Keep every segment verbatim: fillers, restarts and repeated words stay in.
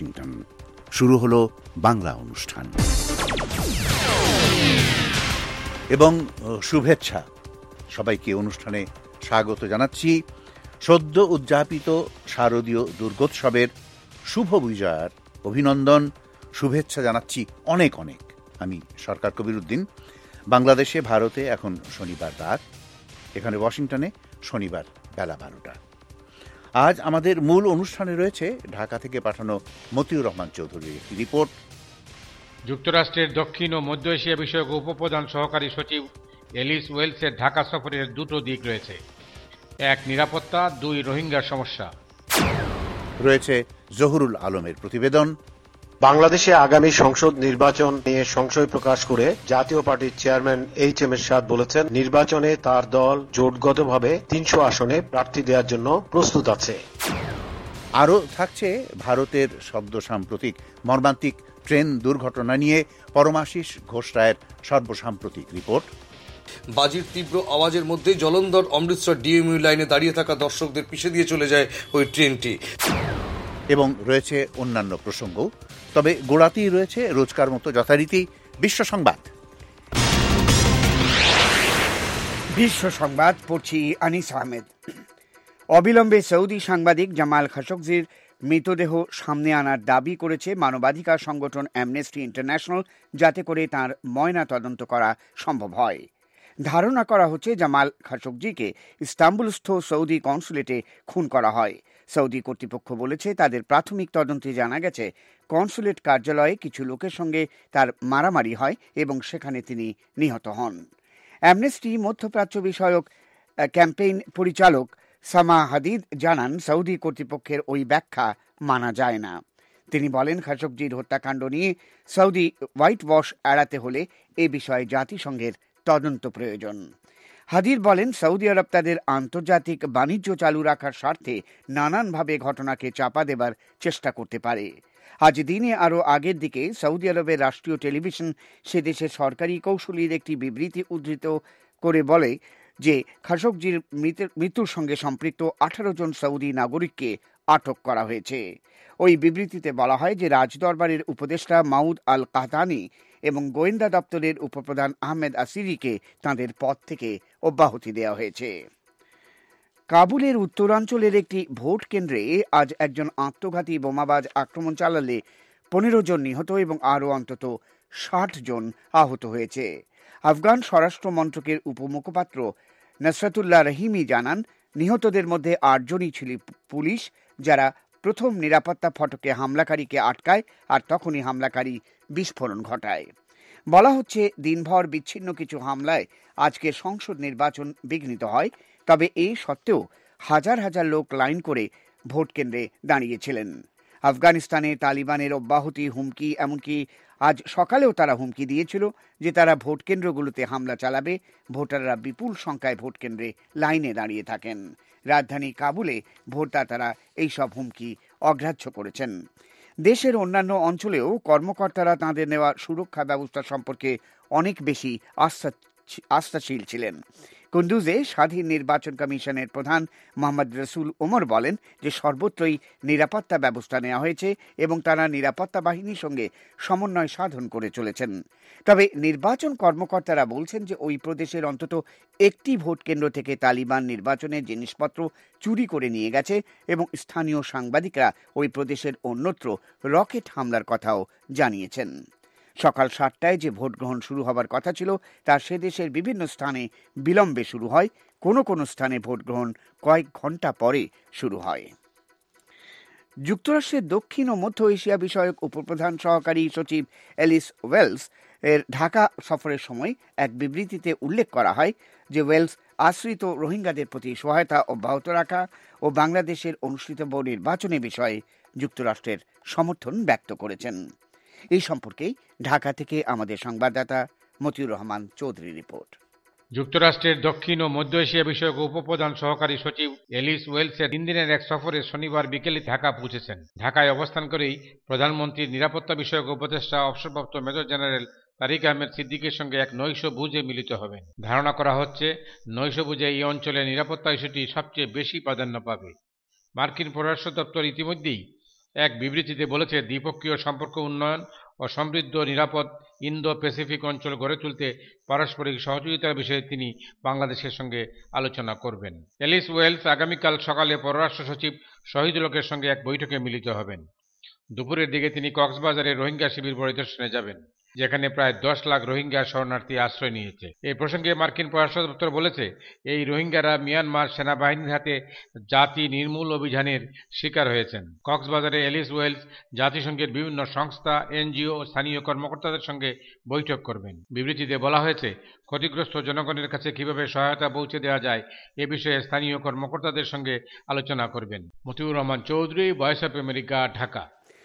Washington. শুরু হলো বাংলা অনুষ্ঠান এবং শুভেচ্ছা। সবাইকে অনুষ্ঠানে স্বাগত জানাচ্ছি। সদ্য উদযাপিত শারদীয় দুর্গোৎসবের শুভ বিজয়ার অভিনন্দন, শুভেচ্ছা জানাচ্ছি অনেক অনেক। আমি সরকার কবির উদ্দিন। বাংলাদেশে ভারতে এখন শনিবার রাত, এখানে ওয়াশিংটনে শনিবার বেলা বারোটা। আজ আমাদের মূল অনুষ্ঠানে রয়েছে ঢাকা থেকে পাঠানো মতিউর রহমান চৌধুরীর একটি রিপোর্ট। যুক্তরাষ্ট্রের দক্ষিণ ও মধ্য এশিয়া বিষয়ক উপপ্রধান সহকারী সচিব এলিস ওয়েলসের ঢাকা সফরের দুটো দিক রয়েছে। এক, নিরাপত্তা; দুই, রোহিঙ্গার সমস্যা। রয়েছে জহুরুল আলমের প্রতিবেদন। বাংলাদেশে আগামী সংসদ নির্বাচন নিয়ে সংশয় প্রকাশ করে জাতীয় পার্টির চেয়ারম্যান এইচ এম এরশাদ বলেছেন, নির্বাচনে তার দল জোটগতভাবে তিনশো আসনে প্রার্থী দেওয়ার জন্য প্রস্তুত আছে। আরও থাকছে ভারতের সদ্য সাম্প্রতিক মর্মান্তিক ট্রেন দুর্ঘটনা নিয়ে পরমাশিস ঘোষ রায়ের সর্বসাম্প্রতিক রিপোর্ট। বাজির তীব্র আওয়াজের মধ্যে জলন্ধর অমৃতসর ডিএমইউ লাইনে দাঁড়িয়ে থাকা দর্শকদের পিষে দিয়ে চলে যায় ওই ট্রেনটি। এবং রয়েছে অন্যান্য প্রসঙ্গ, তবে গোড়াতেই রয়েছে রোজকার মতো যথারীতি বিশ্ব সংবাদ। বিশ্ব সংবাদ পড়ছি আনিস আহমেদ। অবিলম্বে সৌদি সাংবাদিক জামাল খাশোগজির মৃতদেহ সামনে আনার দাবি করেছে মানবাধিকার সংগঠন অ্যামনেস্টি ইন্টারন্যাশনাল, যাতে করে তার ময়না তদন্ত করা সম্ভব হয়। ধারণা করা হচ্ছে জামাল খাশোগজিকে ইস্তাম্বুলস্থ সৌদি কনসুলেটে খুন করা হয়। সৌদি কর্তৃপক্ষ বলেছে, তাদের প্রাথমিক তদন্তে জানা গেছে কনসুলেট কার্যালয়ে কিছু লোকের সঙ্গে তার মারামারি হয় এবং সেখানে তিনি নিহত হন। অ্যামনেস্টি মধ্যপ্রাচ্য বিষয়ক ক্যাম্পেইন পরিচালক সামা হাদিদ জানান, সৌদি কর্তৃপক্ষের ওই ব্যাখ্যা মানা যায় না। তিনি বলেন, খাশোগজির হত্যাকাণ্ড নিয়ে সৌদি হোয়াইট ওয়াশ এড়াতে হলে এ বিষয়ে জাতিসংঘের তদন্ত প্রয়োজন। হাদির বলেন, সৌদি আরব তাদের আন্তর্জাতিক বাণিজ্য চালু রাখার স্বার্থে নানানভাবে ঘটনাকে চাপা দেবার চেষ্টা করতে পারে। আজ দিনে আরও আগের দিকে সৌদি আরবের রাষ্ট্রীয় টেলিভিশন সে দেশের সরকারি কৌঁসুলির একটি বিবৃতি উদ্ধৃত করে বলে যে খাশোগজির মৃত্যুর সঙ্গে সম্পৃক্ত আঠারো জন সৌদি নাগরিককে আটক করা হয়েছে। ওই বিবৃতিতে বলা হয় যে রাজদরবারের উপদেষ্টা মাউদ আল কাহতানি এবং গোয়েন্দা দপ্তরের উপপ্রধান আহমেদ আসিরিকে তাঁদের পদ থেকে অব্যাহতি দেওয়া হয়েছে। কাবুলের উত্তরাঞ্চলের একটি ভোট কেন্দ্রে আজ একজন আত্মঘাতী বোমাবাজ আক্রমণ চালালে পনেরো জন নিহত এবং আরও অন্তত ষাট জন আহত হয়েছে। আফগান স্বরাষ্ট্র মন্ত্রকের উপমুখপাত্র নসরাতুল্লাহ রহিমি জানান, নিহতদের মধ্যে আটজনই ছিল পুলিশ, যারা প্রথম নিরাপত্তা ফটকে হামলাকারীকে আটকায় আর তখনই হামলাকারী বিস্ফোরণ ঘটায়। বলা হচ্ছে, দিনভর বিচ্ছিন্ন কিছু হামলায় আজকে সংসদ নির্বাচন বিঘ্নিত হয়, তবে এই সত্ত্বেও হাজার হাজার লোক লাইন করে ভোট কেন্দ্রে দাঁড়িয়েছিলেন। আফগানিস্তানে তালিবানের অব্যাহতি হুমকি, এমনকি আজ সকালেও তারা হুমকি দিয়েছিল যে তারা ভোট কেন্দ্রগুলোতে হামলা চালাবে। ভোটাররা বিপুল সংখ্যায় ভোট কেন্দ্রে লাইনে দাঁড়িয়ে থাকেন। রাজধানী কাবুলে ভোটদাতারা এইসব হুমকি অগ্রাহ্য করেছেন। দেশের অন্যান্য অঞ্চলেও কর্মকর্তারা তাঁদের নেওয়া সুরক্ষা ব্যবস্থা সম্পর্কে অনেক বেশি আস্থা আস্থাশীল ছিলেন। কুন্দুজে স্বাধীন নির্বাচন কমিশনের প্রধান মোহাম্মদ রসুল ওমর বলেন যে সর্বত্রই নিরাপত্তা ব্যবস্থা নেওয়া হয়েছে এবং তারা নিরাপত্তা বাহিনীর সঙ্গে সমন্বয় সাধন করে চলেছেন। তবে নির্বাচন কর্মকর্তারা বলছেন যে ওই প্রদেশের অন্তত একটি ভোট কেন্দ্র থেকে তালিবান নির্বাচনের জিনিসপত্র চুরি করে নিয়ে গেছে এবং স্থানীয় সাংবাদিকরা ওই প্রদেশের অন্যত্র রকেট হামলার কথাও জানিয়েছেন। সকাল সাতটায় যে ভোট গ্রহণ শুরু হবার কথা ছিল তা সে দেশের বিভিন্ন স্থানে বিলম্বে শুরু হয়। কোনো কোনো স্থানে ভোট গ্রহণ কয়েক ঘন্টা পরে শুরু হয়। যুক্তরাষ্ট্রের দক্ষিণ ও মধ্য এশিয়া বিষয়ক উপপ্রধান সহকারী সচিব এলিস ওয়েলস এর ঢাকা সফরের সময় এক বিবৃতিতে উল্লেখ করা হয় যে ওয়েলস আশ্রিত রোহিঙ্গাদের প্রতি সহায়তা অব্যাহত রাখা ও বাংলাদেশের অনুষ্ঠিতব্য নির্বাচনের বিষয়ে যুক্তরাষ্ট্রের সমর্থন ব্যক্ত করেছেন। এই সম্পর্কে ঢাকা থেকে আমাদের সংবাদদাতা মতিউর রহমান চৌধুরী রিপোর্ট। যুক্তরাষ্ট্রের দক্ষিণ ও মধ্য এশিয়া বিষয়ক উপপ্রধান সহকারী সচিব এলিস ওয়েলসের তিন দিনের এক সফরে শনিবার বিকেলে ঢাকা পৌঁছেছেন। ঢাকায় অবস্থান করেই প্রধানমন্ত্রীর নিরাপত্তা বিষয়ক উপদেষ্টা অবসরপ্রাপ্ত মেজর জেনারেল তারিক আহমেদ সিদ্দিকের সঙ্গে এক নৈশ ভোজে মিলিত হবেন। ধারণা করা হচ্ছে, নৈশ ভোজে এই অঞ্চলের নিরাপত্তা ইস্যুটি সবচেয়ে বেশি প্রাধান্য পাবে। মার্কিন পররাষ্ট্র দপ্তর ইতিমধ্যেই এক বিবৃতিতে বলেছে, দ্বিপক্ষীয় সম্পর্ক উন্নয়ন ও সমৃদ্ধ নিরাপদ ইন্দো প্যাসিফিক অঞ্চল গড়ে তুলতে পারস্পরিক সহযোগিতার বিষয়ে তিনি বাংলাদেশের সঙ্গে আলোচনা করবেন। এলিস ওয়েলস আগামীকাল সকালে পররাষ্ট্র সচিব শহীদুলকের সঙ্গে এক বৈঠকে মিলিত হবেন। দুপুরের দিকে তিনি কক্সবাজারে রোহিঙ্গা শিবির পরিদর্শনে যাবেন, যেখানে প্রায় দশ লাখ রোহিঙ্গা শরণার্থী আশ্রয় নিয়েছে। এই প্রসঙ্গে মার্কিন পররাষ্ট্র দপ্তর বলেছে, এই রোহিঙ্গারা মিয়ানমার সেনাবাহিনীর হাতে জাতি নির্মূল অভিযানের শিকার হয়েছেন। কক্সবাজারে এলিস ওয়েলস জাতিসংঘের বিভিন্ন সংস্থা, এনজিও ও স্থানীয় কর্মকর্তাদের সঙ্গে বৈঠক করবেন। বিবৃতিতে বলা হয়েছে, ক্ষতিগ্রস্ত জনগণের কাছে কিভাবে সহায়তা পৌঁছে দেওয়া যায় এ বিষয়ে স্থানীয় কর্মকর্তাদের সঙ্গে আলোচনা করবেন। Motiur Rahman Chowdhury, voice of America, Dhaka.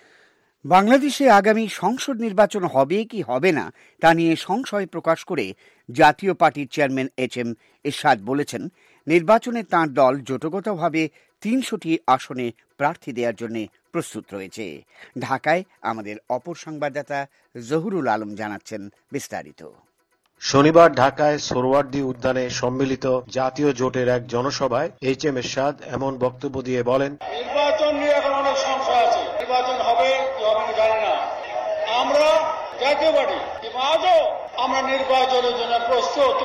বাংলাদেশে আগামী সংসদ নির্বাচন হবে কি হবে না তা নিয়ে সংশয় প্রকাশ করে জাতীয় পার্টির চেয়ারম্যান এইচ এম এরশাদ বলেছেন, নির্বাচনে তাঁর দল জোটগতভাবে তিনশোটি আসনে প্রার্থী দেওয়ার জন্য প্রস্তুত রয়েছে। ঢাকায় আমাদের অপর সংবাদদাতা জহুরুল আলম জানাচ্ছেন বিস্তারিত। শনিবার ঢাকায় সোহরাওয়ার্দী উদ্যানে সম্মিলিত জাতীয় জোটের এক জনসভায় এইচ এম এরশাদ এমন বক্তব্য দিয়ে বলেন, নির্বাচন নিয়ে এখন অনেক সংশয় আছে, নির্বাচন হবে কি হবে না জানি না। আমরা জাতীয় পার্টি আজও আমরা নির্বাচনের জন্য প্রস্তুত,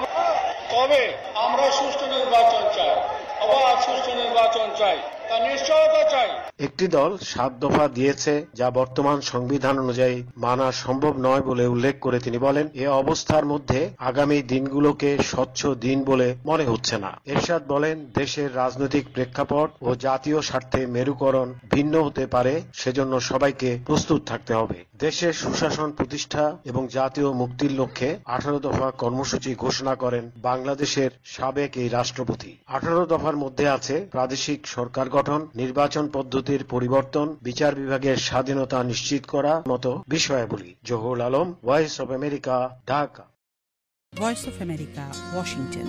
তবে আমরা সুষ্ঠু নির্বাচন চাই, অবাধ সুষ্ঠু নির্বাচন চাই, তার নিশ্চয়তা চাই। একটি দল সাত দফা দিয়েছে, যা বর্তমান সংবিধান অনুযায়ী মানা সম্ভব নয় বলে উল্লেখ করে তিনি বলেন, এ অবস্থার মধ্যে আগামী দিনগুলোকে স্বচ্ছ দিন বলে মনে হচ্ছে না। এরশাদ বলেন, দেশের রাজনৈতিক প্রেক্ষাপট ও জাতীয় স্বার্থে মেরুকরণ ভিন্ন হতে পারে, সেজন্য সবাইকে প্রস্তুত থাকতে হবে। দেশের সুশাসন প্রতিষ্ঠা এবং জাতীয় মুক্তির লক্ষ্যে আঠারো দফা কর্মসূচি ঘোষণা করেন বাংলাদেশের সাবেক এই রাষ্ট্রপতি। আঠারো দফার মধ্যে আছে প্রাদেশিক সরকার গঠন, নির্বাচন পদ্ধতির পরিবর্তন, বিচার বিভাগের স্বাধীনতা নিশ্চিত করা মতো বিষয়াবলী। Zahurul Alam, voice of America, Dhaka. Voice of America, Washington.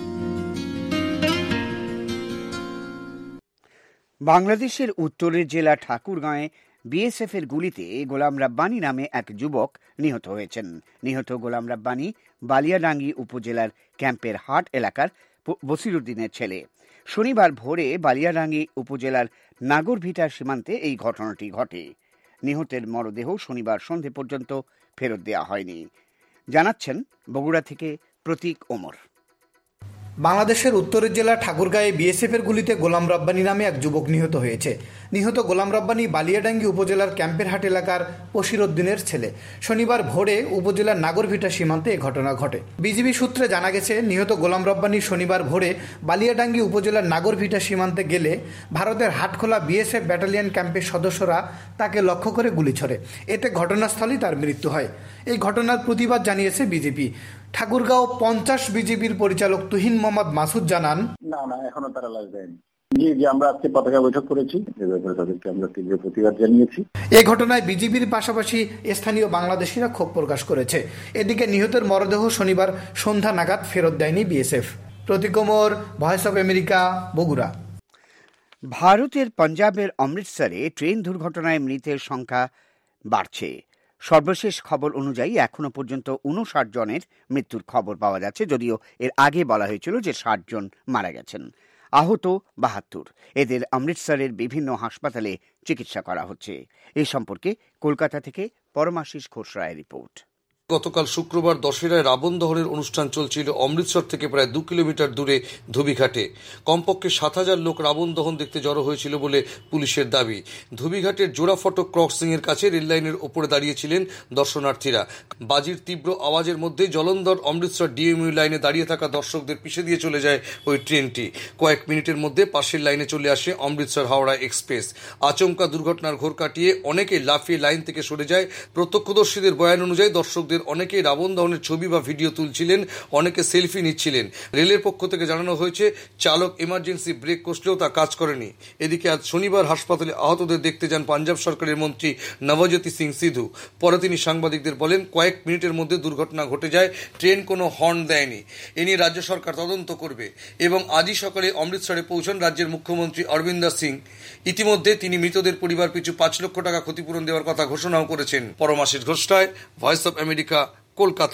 বাংলাদেশের উত্তরের জেলা ঠাকুরগাঁয়ে বিএসএফ এর গুলিতে গোলাম রাব্বানী নামে এক যুবক নিহত হয়েছেন। নিহত গোলাম রাব্বানী বালিয়াডাঙ্গি উপজেলার ক্যাম্পের হাট এলাকার বসিরুদ্দিনের ছেলে। শনিবার ভোরে বালিয়াডাঙ্গি উপজেলার নাগরভিটার সীমান্তে এই ঘটনাটি ঘটে। নিহতের মরদেহ শনিবার সন্ধে পর্যন্ত ফেরত দেওয়া হয়নি, জানাচ্ছেন বগুড়া থেকে প্রতীক ওমর। বাংলাদেশের উত্তরের জেলা ঠাকুরগাঁয়ে বিএসএফের গুলিতে গোলাম রাব্বানী নামে এক যুবক নিহত হয়েছে। নিহত গোলাম রাব্বানী বালিয়াডাঙ্গি উপজেলার ক্যাম্পেরহাট এলাকার বশিরউদ্দিনের ছেলে। শনিবার ভোরে উপজেলার নাগরভিটা সীমান্তে এ ঘটনা ঘটে। বিজিবি সূত্রে জানা গেছে, নিহত গোলাম রাব্বানী শনিবার ভোরে বালিয়াডাঙ্গি উপজেলার নাগরভিটা সীমান্তে গেলে ভারতের হাটখোলা বিএসএফ ব্যাটালিয়ন ক্যাম্পের সদস্যরা তাকে লক্ষ্য করে গুলি ছোড়ে। এতে ঘটনাস্থলেই তার মৃত্যু হয়। এই ঘটনার প্রতিবাদ জানিয়েছে বিজেপি। ঠাকুরগাঁও পঞ্চাশ বিজিবির পরিচালক তুহিন মোহাম্মদ মাসুদ জানান, না না এখনো তারা লাশ দেয়নি। জি জি আমরা আজকে পতাকা বৈঠক করেছি, এ ব্যাপারে তাদেরকে আমরা তীব্র প্রতিবাদ জানিয়েছি। এই ঘটনায় বিজিবির পাশাপাশি স্থানীয় বাংলাদেশিরা ক্ষোভ প্রকাশ করেছে। এদিকে নিহতের মরদেহ শনিবার সন্ধ্যা নাগাদ ফেরত দেয়নি BSF. Pratik Omar, voice of America, Bogura. ভারতের পাঞ্জাবের অমৃতসরে ট্রেন দুর্ঘটনায় মৃতের সংখ্যা বাড়ছে। সর্বশেষ খবর অনুযায়ী এখনো পর্যন্ত উনষাট জনের মৃত্যুর খবর পাওয়া যাচ্ছে, যদিও এর আগে বলা হয়েছিল যে ষাট জন মারা গেছেন। আহত বাহাত্তর। এদের অমৃতসরের বিভিন্ন হাসপাতালে চিকিৎসা করা হচ্ছে। এ সম্পর্কে কলকাতা থেকে পরমাশিস ঘোষ রায়ের রিপোর্ট। গতকাল শুক্রবার দশেরায় রাবণ দহনের অনুষ্ঠান চলছিল অমৃতসর থেকে প্রায় দু কিলোমিটার দূরে ধুবিঘাটে। কমপক্ষে সাত হাজার লোক রাবণ দহন দেখতে জড়ো হয়েছিল বলে পুলিশের দাবি। ধুবিঘাটের জোড়াফটক ক্রসিং এর কাছে রেললাইনের ওপরে দাঁড়িয়েছিলেন দর্শনার্থীরা। বাজির তীব্র আওয়াজের মধ্যে জলন্ধর অমৃতসর ডিএমইউ লাইনে দাঁড়িয়ে থাকা দর্শকদের পিছে দিয়ে চলে যায় ওই ট্রেনটি। কয়েক মিনিটের মধ্যে পাশের লাইনে চলে আসে অমৃতসর হাওড়া এক্সপ্রেস। আচমকা দুর্ঘটনার ঘোর কাটিয়ে অনেকে লাফিয়ে লাইন থেকে সরে যায়। প্রত্যক্ষদর্শীদের বয়ান অনুযায়ী দর্শকদের অনেকে রাবণ দহনের ছবি বা ভিডিও তুলছিলেন, অনেকে সেলফি নিচ্ছিলেন। রেলের পক্ষ থেকে জানানো হয়েছে, চালক এমার্জেন্সি ব্রেক কষলেও তা কাজ করেনি। এদিকে আজ শনিবার হাসপাতালে আহতদের দেখতে যান পাঞ্জাব সরকারের মন্ত্রী নবজ্যোতি সিং সিধু। পরে তিনি সাংবাদিকদের বলেন, কয়েক মিনিটের মধ্যে দুর্ঘটনা ঘটে যায়, ট্রেন কোনো হর্ন দেয়নি। এ নিয়ে রাজ্য সরকার তদন্ত করবে। এবং আজই সকালে অমৃতসরে পৌঁছান রাজ্যের মুখ্যমন্ত্রী অরবিন্দর সিং। ইতিমধ্যে তিনি মৃতদের পরিবার পিছু পাঁচ লক্ষ টাকা ক্ষতিপূরণ দেওয়ার কথা ঘোষণাও করেছেন। Paramashis Ghosh Roy, voice of America, Kolkata.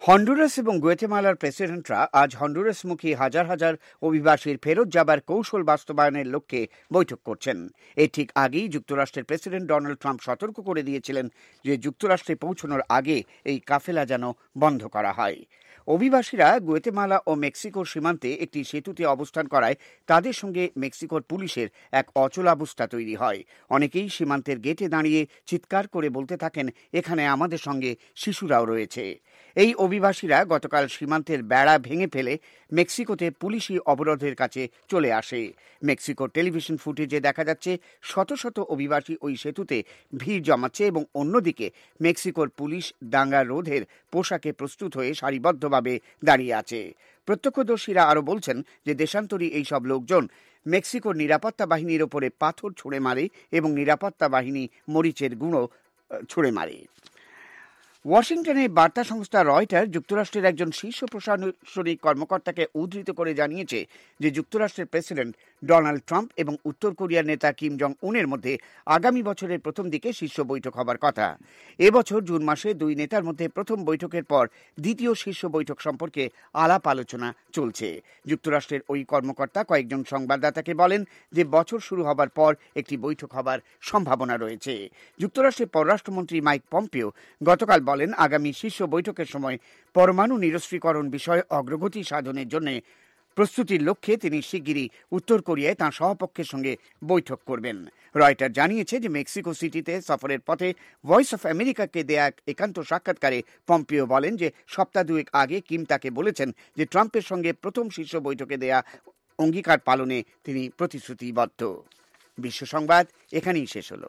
Honduras এবং গুয়েতেমালার প্রেসিডেন্টরা আজ হন্ডুরাসমুখী হাজার হাজার অভিবাসীর ফেরত যাবার কৌশল বাস্তবায়নের লক্ষ্যে বৈঠক করছেন। এর ঠিক আগেই যুক্তরাষ্ট্রের প্রেসিডেন্ট ডোনাল্ড ট্রাম্প সতর্ক করে দিয়েছিলেন যে যুক্তরাষ্ট্রে পৌঁছানোর আগে এই কাফেলা যেন বন্ধ করা হয়। অভিবাসীরা গুয়েতেমালা ও মেক্সিকোর সীমান্তে একটি সেতুতে অবস্থান করায় তাদের সঙ্গে মেক্সিকোর পুলিশের এক অচলাবস্থা তৈরি হয়। অনেকেই সীমান্তের গেটে দাঁড়িয়ে চিৎকার করে বলতে থাকেন, এখানে আমাদের সঙ্গে শিশুরাও রয়েছে। এই অভিবাসীরা গতকাল সীমান্তের বেড়া ভেঙে ফেলে মেক্সিকোতে পুলিশি অবরোধের কাছে চলে আসে। মেক্সিকোর টেলিভিশন ফুটেজে দেখা যাচ্ছে শত শত অভিবাসী ওই সেতুতে ভিড় জমাচ্ছে এবং অন্যদিকে মেক্সিকোর পুলিশ দাঙ্গা রোধের পোশাকে প্রস্তুত হয়ে সারিবদ্ধভাবে দাঁড়িয়ে আছে। প্রত্যক্ষদর্শীরা আরও বলছেন যে দেশান্তরী এইসব লোকজন মেক্সিকোর নিরাপত্তা বাহিনীর ওপরে পাথর ছুঁড়ে মারে এবং নিরাপত্তা বাহিনী মরিচের গুঁড়ো ছুঁড়ে মারে। ওয়াশিংটনে বার্তা সংস্থা রয়টার যুক্তরাষ্ট্রের একজন শীর্ষ প্রশাসনিক কর্মকর্তাকে উদ্ধৃত করে জানিয়েছে যে যুক্তরাষ্ট্রের প্রেসিডেন্ট ডোনাল্ড ট্রাম্প এবং উত্তর কোরিয়ার নেতা কিম জং উনের মধ্যে আগামী বছরের প্রথম দিকে শীর্ষ বৈঠক হবার কথা। এবছর জুন মাসে দুই নেতার মধ্যে প্রথম বৈঠকের পর দ্বিতীয় শীর্ষ বৈঠক সম্পর্কে আলাপ আলোচনা চলছে। যুক্তরাষ্ট্রের ওই কর্মকর্তা কয়েকজন সংবাদদাতাকে বলেন যে বছর শুরু হবার পর একটি বৈঠক হবার সম্ভাবনা রয়েছে। যুক্তরাষ্ট্রের পররাষ্ট্রমন্ত্রী মাইক পম্পেও গতকাল বলেন, আগামী শীর্ষ বৈঠকের সময় পরমাণু নিরস্ত্রীকরণ বিষয়ে অগ্রগতি সাধনের জন্য প্রস্তুতির লক্ষ্যে তিনি শিগগিরই উত্তর কোরিয়ায় তাঁর সহপক্ষের সঙ্গে বৈঠক করবেন। রয়টার জানিয়েছে যে মেক্সিকো সিটিতে সফরের পথে ভয়েস অফ আমেরিকাকে দেয়া একান্ত সাক্ষাৎকারে পম্পিও বলেন যে সপ্তাহ দুয়েক আগে কিম তাকে বলেছেন যে ট্রাম্পের সঙ্গে প্রথম শীর্ষ বৈঠকে দেয়া অঙ্গীকার পালনে তিনি প্রতিশ্রুতিবদ্ধ। বিশ্ব সংবাদ এখানেই শেষ হলো।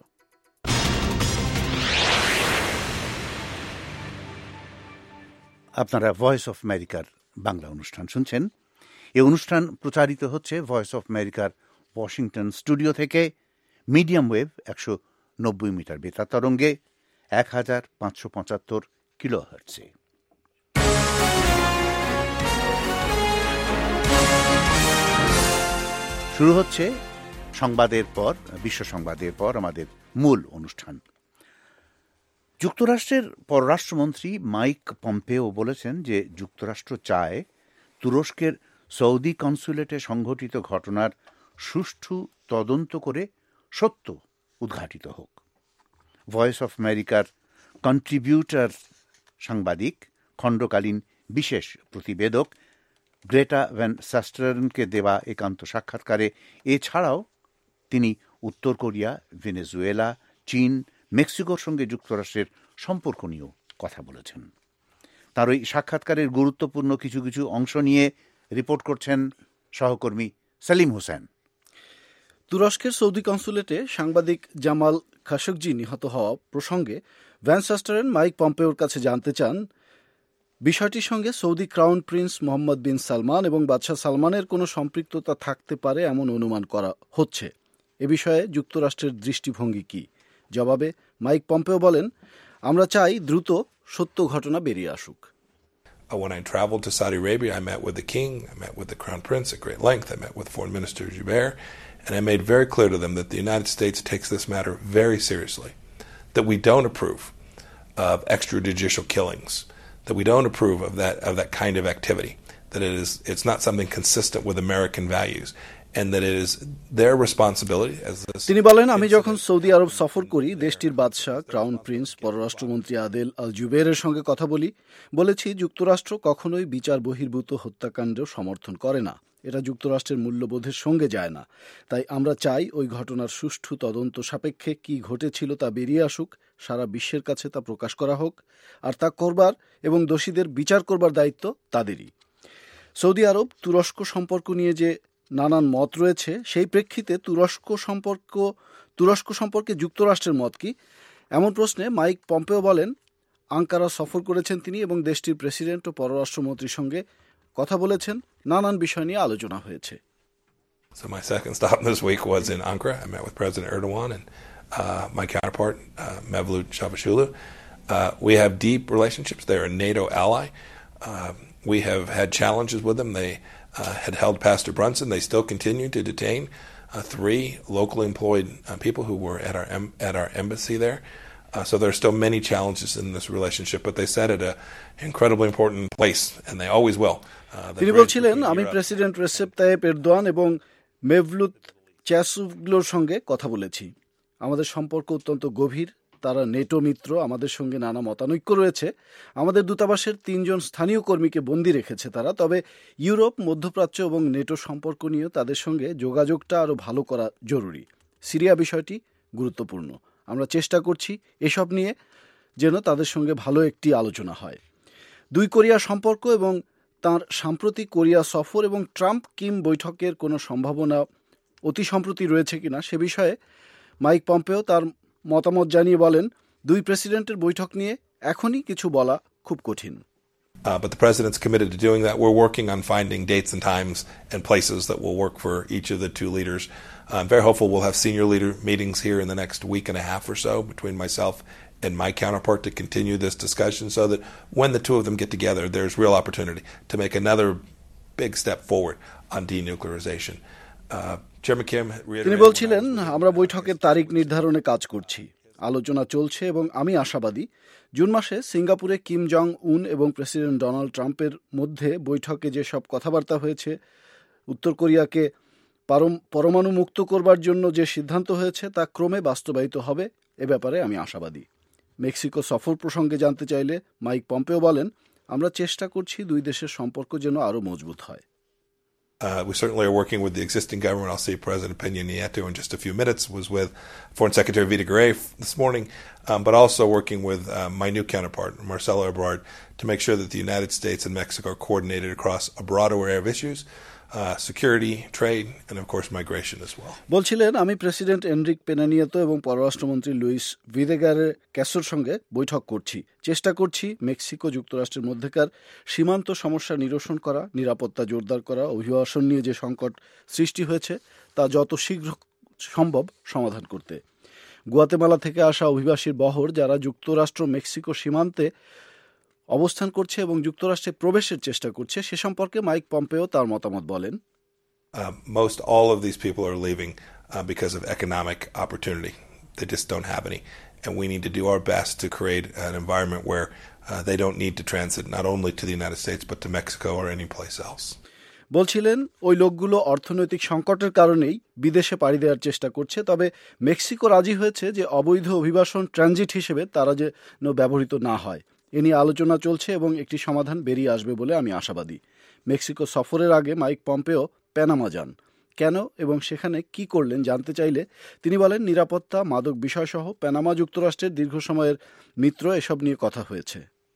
আপনারা ভয়েস অফ আমেরিকার বাংলা অনুষ্ঠান শুনছেন। এই অনুষ্ঠান প্রচারিত হচ্ছে ভয়েস অফ আমেরিকার ওয়াশিংটন স্টুডিও থেকে মিডিয়াম ওয়েভ একশো নব্বই মিটার বেতার তরঙ্গে এক হাজার পাঁচশো পঁচাত্তর কিলো হার্টজে। শুরু হচ্ছে সংবাদের পর বিশ্ব সংবাদের পর আমাদের মূল অনুষ্ঠান। যুক্তরাষ্ট্রের পররাষ্ট্রমন্ত্রী মাইক পম্পেও বলেছেন যে যুক্তরাষ্ট্র চায় তুরস্কের সৌদি কনসুলেটে সংঘটিত ঘটনার সুষ্ঠু তদন্ত করে সত্য উদ্ঘাটিত হোক। ভয়েস অফ আমেরিকার কন্ট্রিবিউটর সাংবাদিক খণ্ডকালীন বিশেষ প্রতিবেদক গ্রেটা ভ্যান সাস্টারনকে দেওয়া একান্ত সাক্ষাৎকারে এছাড়াও তিনি উত্তর কোরিয়া, ভেনেজুয়েলা, চীন, মেক্সিকোর সঙ্গে যুক্তরাষ্ট্রের সম্পর্ক নিয়েও কথা বলেছেন। তার ওই সাক্ষাৎকারের গুরুত্বপূর্ণ কিছু কিছু অংশ নিয়ে রিপোর্ট করছেন সহকর্মী সেলিম হোসেন। তুরস্কের সৌদি কনসুলেটে সাংবাদিক জামাল খাশোগজি নিহত হওয়া প্রসঙ্গে ভ্যান সাস্টারেন মাইক পম্পেওর কাছে জানতে চান বিষয়টির সঙ্গে Saudi crown prince Mohammad bin Salman এবং বাদশাহ সালমানের কোনো সম্পৃক্ততা থাকতে পারে এমন অনুমান করা হচ্ছে। এ বিষয়ে যুক্তরাষ্ট্রের দৃষ্টিভঙ্গি কি? জবাবে মাইক পম্পেও বলেন, আমরা চাই দ্রুত সত্য ঘটনা বেরিয়ে আসুক। When I traveled to Saudi Arabia, I met with the king, I met with the crown prince at great length, I met with foreign minister Jubair, and I made very clear to them that the United States takes this matter very seriously, that we don't approve of extrajudicial killings, that we don't approve of that of that kind of activity, that it is it's not something consistent with American values, and that it is their responsibility as this. তিনি বলেন, আমি যখন Saudi আরব সফর করি, দেশটির বাদশাহ, crown Prince, পররাষ্ট্রমন্ত্রী আদেল আল জুবেরের সঙ্গে কথা বলি, বলেছি যুক্তরাষ্ট্র কখনোই বিচার বহির্ভূত হত্যাকাণ্ড সমর্থন করে না। এটা যুক্তরাষ্ট্রের মূল্যবোধের সঙ্গে যায় না। তাই আমরা চাই ওই ঘটনার সুষ্ঠু তদন্ত সাপেক্ষে কি ঘটেছিল তা বেরিয়ে আসুক, সারা বিশ্বের কাছে তা প্রকাশ করা হোক, আর তা করবার এবং দোষীদের বিচার করবার দায়িত্ব তাদেরই। সৌদি আরব তুরস্ক সম্পর্ক নিয়ে যে নানান মত রয়েছে, সেই প্রেক্ষিতে তুরস্ক সম্পর্ক তুরস্ক সম্পর্কে যুক্তরাষ্ট্রের মত কি, এমন প্রশ্নে মাইক পম্পেও বলেন, আঙ্কারা সফর করেছেন তিনি এবং দেশটির প্রেসিডেন্ট ও পররাষ্ট্রমন্ত্রীর সঙ্গে কথা বলেছেন, নানান বিষয় নিয়ে আলোচনা হয়েছে। So my second stop this week was in Ankara. I met with President Erdogan and uh, my counterpart, uh, Mevlut Çavuşoğlu. Uh, we have deep relationships. They're a NATO ally. Uh, we have had challenges with them. They uh, had held Pastor Brunson. They still continue to detain uh, three locally employed uh, people who were at our em- at our embassy there. Uh, so there are still many challenges in this relationship, but they set at an incredibly important place, and they always will. Uh, তিনি বলছিলেন, আমি president Recep Tayyip Erdogan এবং Mevlut চ্যাভুসওগ্লুর সঙ্গে কথা বলেছি। আমাদের সম্পর্ক অত্যন্ত গভীর। তারা নেটো মিত্র, আমাদের সঙ্গে নানা মতানৈক্য রয়েছে। আমাদের দূতাবাসের তিনজন স্থানীয় কর্মীকে বন্দী রেখেছে তারা। তবে ইউরোপ, মধ্যপ্রাচ্য এবং নেটো সম্পর্ক নিয়ে তাদের সঙ্গে যোগাযোগটা আরও ভালো করা জরুরি। সিরিয়া বিষয়টি গুরুত্বপূর্ণ। আমরা চেষ্টা করছি এসব নিয়ে যেন তাদের সঙ্গে ভালো একটি আলোচনা হয়। দুই কোরিয়া সম্পর্ক এবং তার সাম্প্রতিক কোরিয়া সফর এবং ট্রাম্প কিম বৈঠকের কোনো সম্ভাবনা অতি সম্প্রতি রয়েছে কিনা সে বিষয়ে মাইক পম্পেও তার মতামত জানিয়ে বলেন, দুই প্রেসিডেন্টের বৈঠক নিয়ে এখনই কিছু বলা খুব কঠিন। Uh, but the president's committed to doing that. We're working on finding dates and times and places that will work for each of the two leaders. I'm very hopeful we'll have senior leader meetings here in the next week and a half or so between myself and my counterpart to continue this discussion so that when the two of them get together, there's real opportunity to make another big step forward on denuclearization. Uh, Chairman Kim তিনি বলছিলেন, আমরা বৈঠকের তারিখ নির্ধারণে কাজ করছি, আলোচনা চলছে এবং আমি আশাবাদী জুন মাসে সিঙ্গাপুরে কিম জং উন এবং প্রেসিডেন্ট ডোনাল্ড ট্রাম্পের মধ্যে বৈঠকে যেসব কথাবার্তা হয়েছে, উত্তর কোরিয়াকে পরমাণু মুক্ত করবার জন্য যে সিদ্ধান্ত হয়েছে তা ক্রমে বাস্তবায়িত হবে, এ ব্যাপারে আমি আশাবাদী। মেক্সিকো সফর প্রসঙ্গে জানতে চাইলে মাইক পম্পেও বলেন, আমরা চেষ্টা করছি দুই দেশের সম্পর্ক যেন আরও মজবুত হয়। Uh, we certainly are working with the existing government. I'll see President Peña Nieto in just a few minutes, was with Foreign Secretary Vita Garay this morning, um, but also working with uh, my new counterpart, Marcelo Ebrard, to make sure that the United States and Mexico are coordinated across a broad array of issues, uh, security, trade, and of course migration as well. বলছিলেন, আমি president Enrique পেনা নিয়েতো এবং পররাষ্ট্রমন্ত্রী Luis ভিদেগারে ক্যাসোর সঙ্গে বৈঠক করছি। চেষ্টা করছি Mexico যুক্তরাষ্ট্রের মধ্যেকার সীমান্ত সমস্যা নিরসন করা, নিরাপত্তা জোরদার করা, অভিবাসন নিয়ে যে সংকট সৃষ্টি হয়েছে তা যত শীঘ্র সম্ভব সমাধান করতে। গুয়াতেমালা থেকে আসা অভিবাসীর বহর যারা যুক্তরাষ্ট্র মেক্সিকো সীমান্তে অবস্থান করছে এবং যুক্তরাষ্ট্রে প্রবেশের চেষ্টা করছে সে সম্পর্কে মাইক পম্পেও তার মতামত বলেন। Uh, most all of these people are leaving uh, because of economic opportunity. They just don't have any. And we need to do our best to create an environment where uh, they don't need to transit not only to the United States but to Mexico or any place else. বলছিলেন, ওই লোকগুলো অর্থনৈতিক সংকটের কারণেই বিদেশে পাড়ি দেওয়ার চেষ্টা করছে। তবে মেক্সিকো রাজি হয়েছে যে অবৈধ অভিবাসন ট্রানজিট হিসেবে তারা যেন ব্যবহৃত না হয়। এ নিয়ে আলোচনা চলছে এবং একটি সমাধান বেরিয়ে আসবে বলে আমি আশাবাদী। মেক্সিকো সফরের আগে মাইক পম্পেও প্যানামা যান। কেন এবং সেখানে কি করলেন জানতে চাইলে তিনি বলেন, নিরাপত্তা, মাদক বিষয়সহ প্যানামা যুক্তরাষ্ট্রের দীর্ঘ সময়ের মিত্র, এসব নিয়ে কথা হয়েছে।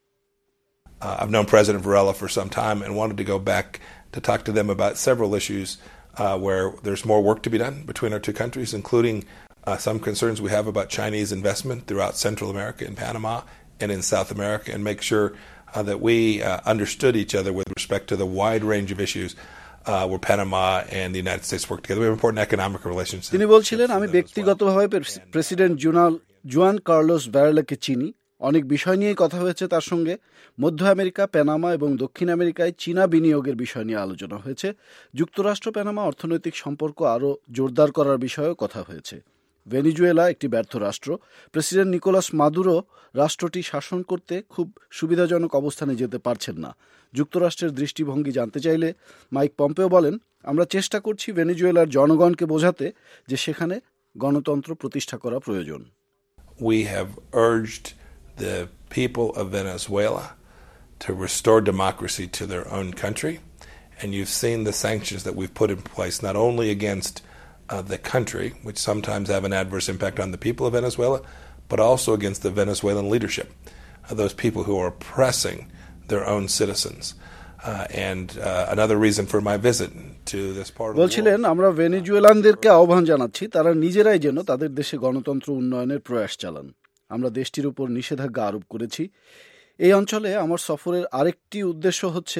Uh, I've known President Varela for some time and wanted to go back to talk to them about several issues uh, where there's more work to be done between our two countries, including uh, some concerns we have about Chinese investment throughout Central America and Panama and in South America, and make sure uh, that we uh, understood each other with respect to the wide range of issues uh, where Panama and the United States work together. We have important economic relations. তিনি বলছিলেন, আমি ব্যক্তিগতভাবে president Juan Carlos ভ্যারেলাকে চিনি। অনেক বিষয় নিয়েই কথা হয়েছে তার সঙ্গে। মধ্য আমেরিকা, প্যানামা এবং দক্ষিণ আমেরিকায় চীনা বিনিয়োগের বিষয় নিয়ে আলোচনা হয়েছে। যুক্তরাষ্ট্র প্যানামা অর্থনৈতিক সম্পর্ক আরও জোরদার করার বিষয়েও কথা হয়েছে। ভেনিজুয়েলা একটি ব্যর্থ রাষ্ট্র। প্রেসিডেন্ট নিকোলাস মাদুরো রাষ্ট্রটি শাসন করতে খুব সুবিধাজনক অবস্থানে যেতে পারছেন না। যুক্তরাষ্ট্রের দৃষ্টিভঙ্গি জানতে চাইলে মাইক পম্পেও বলেন, আমরা চেষ্টা করছি ভেনিজুয়েলার জনগণকে বোঝাতে যে সেখানে গণতন্ত্র প্রতিষ্ঠা করা প্রয়োজন। We have urged the people of Venezuela to restore democracy to their own country, and you've seen the sanctions that we've put in place not only against uh, the country, which sometimes have an adverse impact on the people of Venezuela, but also against the Venezuelan leadership, uh, those people who are oppressing their own citizens. Uh, and uh, another reason for my visit to this part of the world. বলছিলেন, আমরা ভেনিজুয়েলানদেরকে আহ্বান জানাচ্ছি তারা নিজেরাই যেন তাদের দেশে গণতন্ত্র উন্নয়নের প্রয়াস চালান। আমরা দেশটির উপর নিষেধাজ্ঞা আরোপ করেছি। এই অঞ্চলে আমার সফরের আরেকটি উদ্দেশ্য হচ্ছে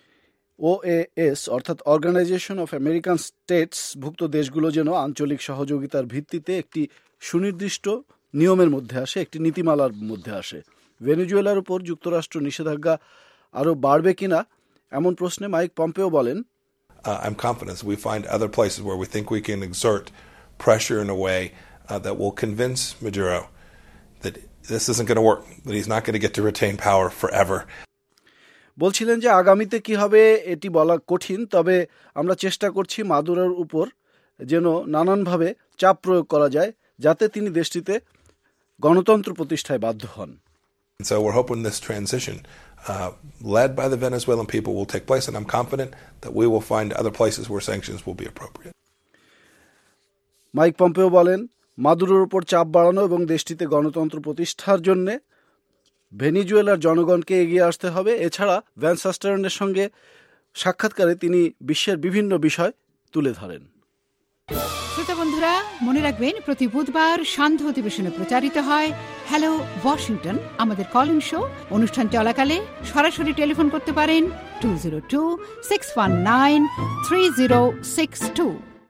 ওএএস অর্থাৎ অর্গানাইজেশন অফ আমেরিকান স্টেটস ভুক্ত দেশগুলো যেন আঞ্চলিক সহযোগিতার ভিত্তিতে একটি সুনির্দিষ্ট নিয়মের মধ্যে আসে, একটি নীতিমালার মধ্যে আসে। ভেনিজুয়েলার উপর যুক্তরাষ্ট্র নিষেধাজ্ঞা আরও বাড়বে কিনা এমন প্রশ্নে মাইক পম্পেও বলেন, uh, I'm confident we find other places where we think we can exert pressure in a way uh, that will convince Maduro that this isn't going to work, that he's not going to get to retain power forever. বলছিলেন যে আগামীতে কি হবে এটি বলা কঠিন, তবে আমরা চেষ্টা করছি মাদুরোর উপর যেন নানানভাবে চাপ প্রয়োগ করা যায় যাতে তিনি দেশটিতে গণতন্ত্র প্রতিষ্ঠায় বাধ্য হন। And so we're hoping this transition uh, led by the Venezuelan people will take place, and I'm confident that we will find other places where sanctions will be appropriate. Mike Pompeo বলেন, মাদুরোর উপর চাপ বাড়ানো এবং দেশটিতে গণতন্ত্র প্রতিষ্ঠার জন্য ভেনিজুয়েলার জনগণকে এগিয়ে আসতে হবে। এছাড়া ভ্যান সাস্টার্নের সঙ্গে সাক্ষাৎকারে তিনি বিশ্বের বিভিন্ন বিষয় তুলে ধরেন। শ্রোতা বন্ধুরা, মনে রাখবেন প্রতি বুধবার সান্ধ্য অধিবেশনে প্রচারিত হয় হ্যালো ওয়াশিংটন, আমাদের কল ইন শো। অনুষ্ঠান চলাকালে সরাসরি টেলিফোন করতে পারেন two zero two six one nine three zero six two.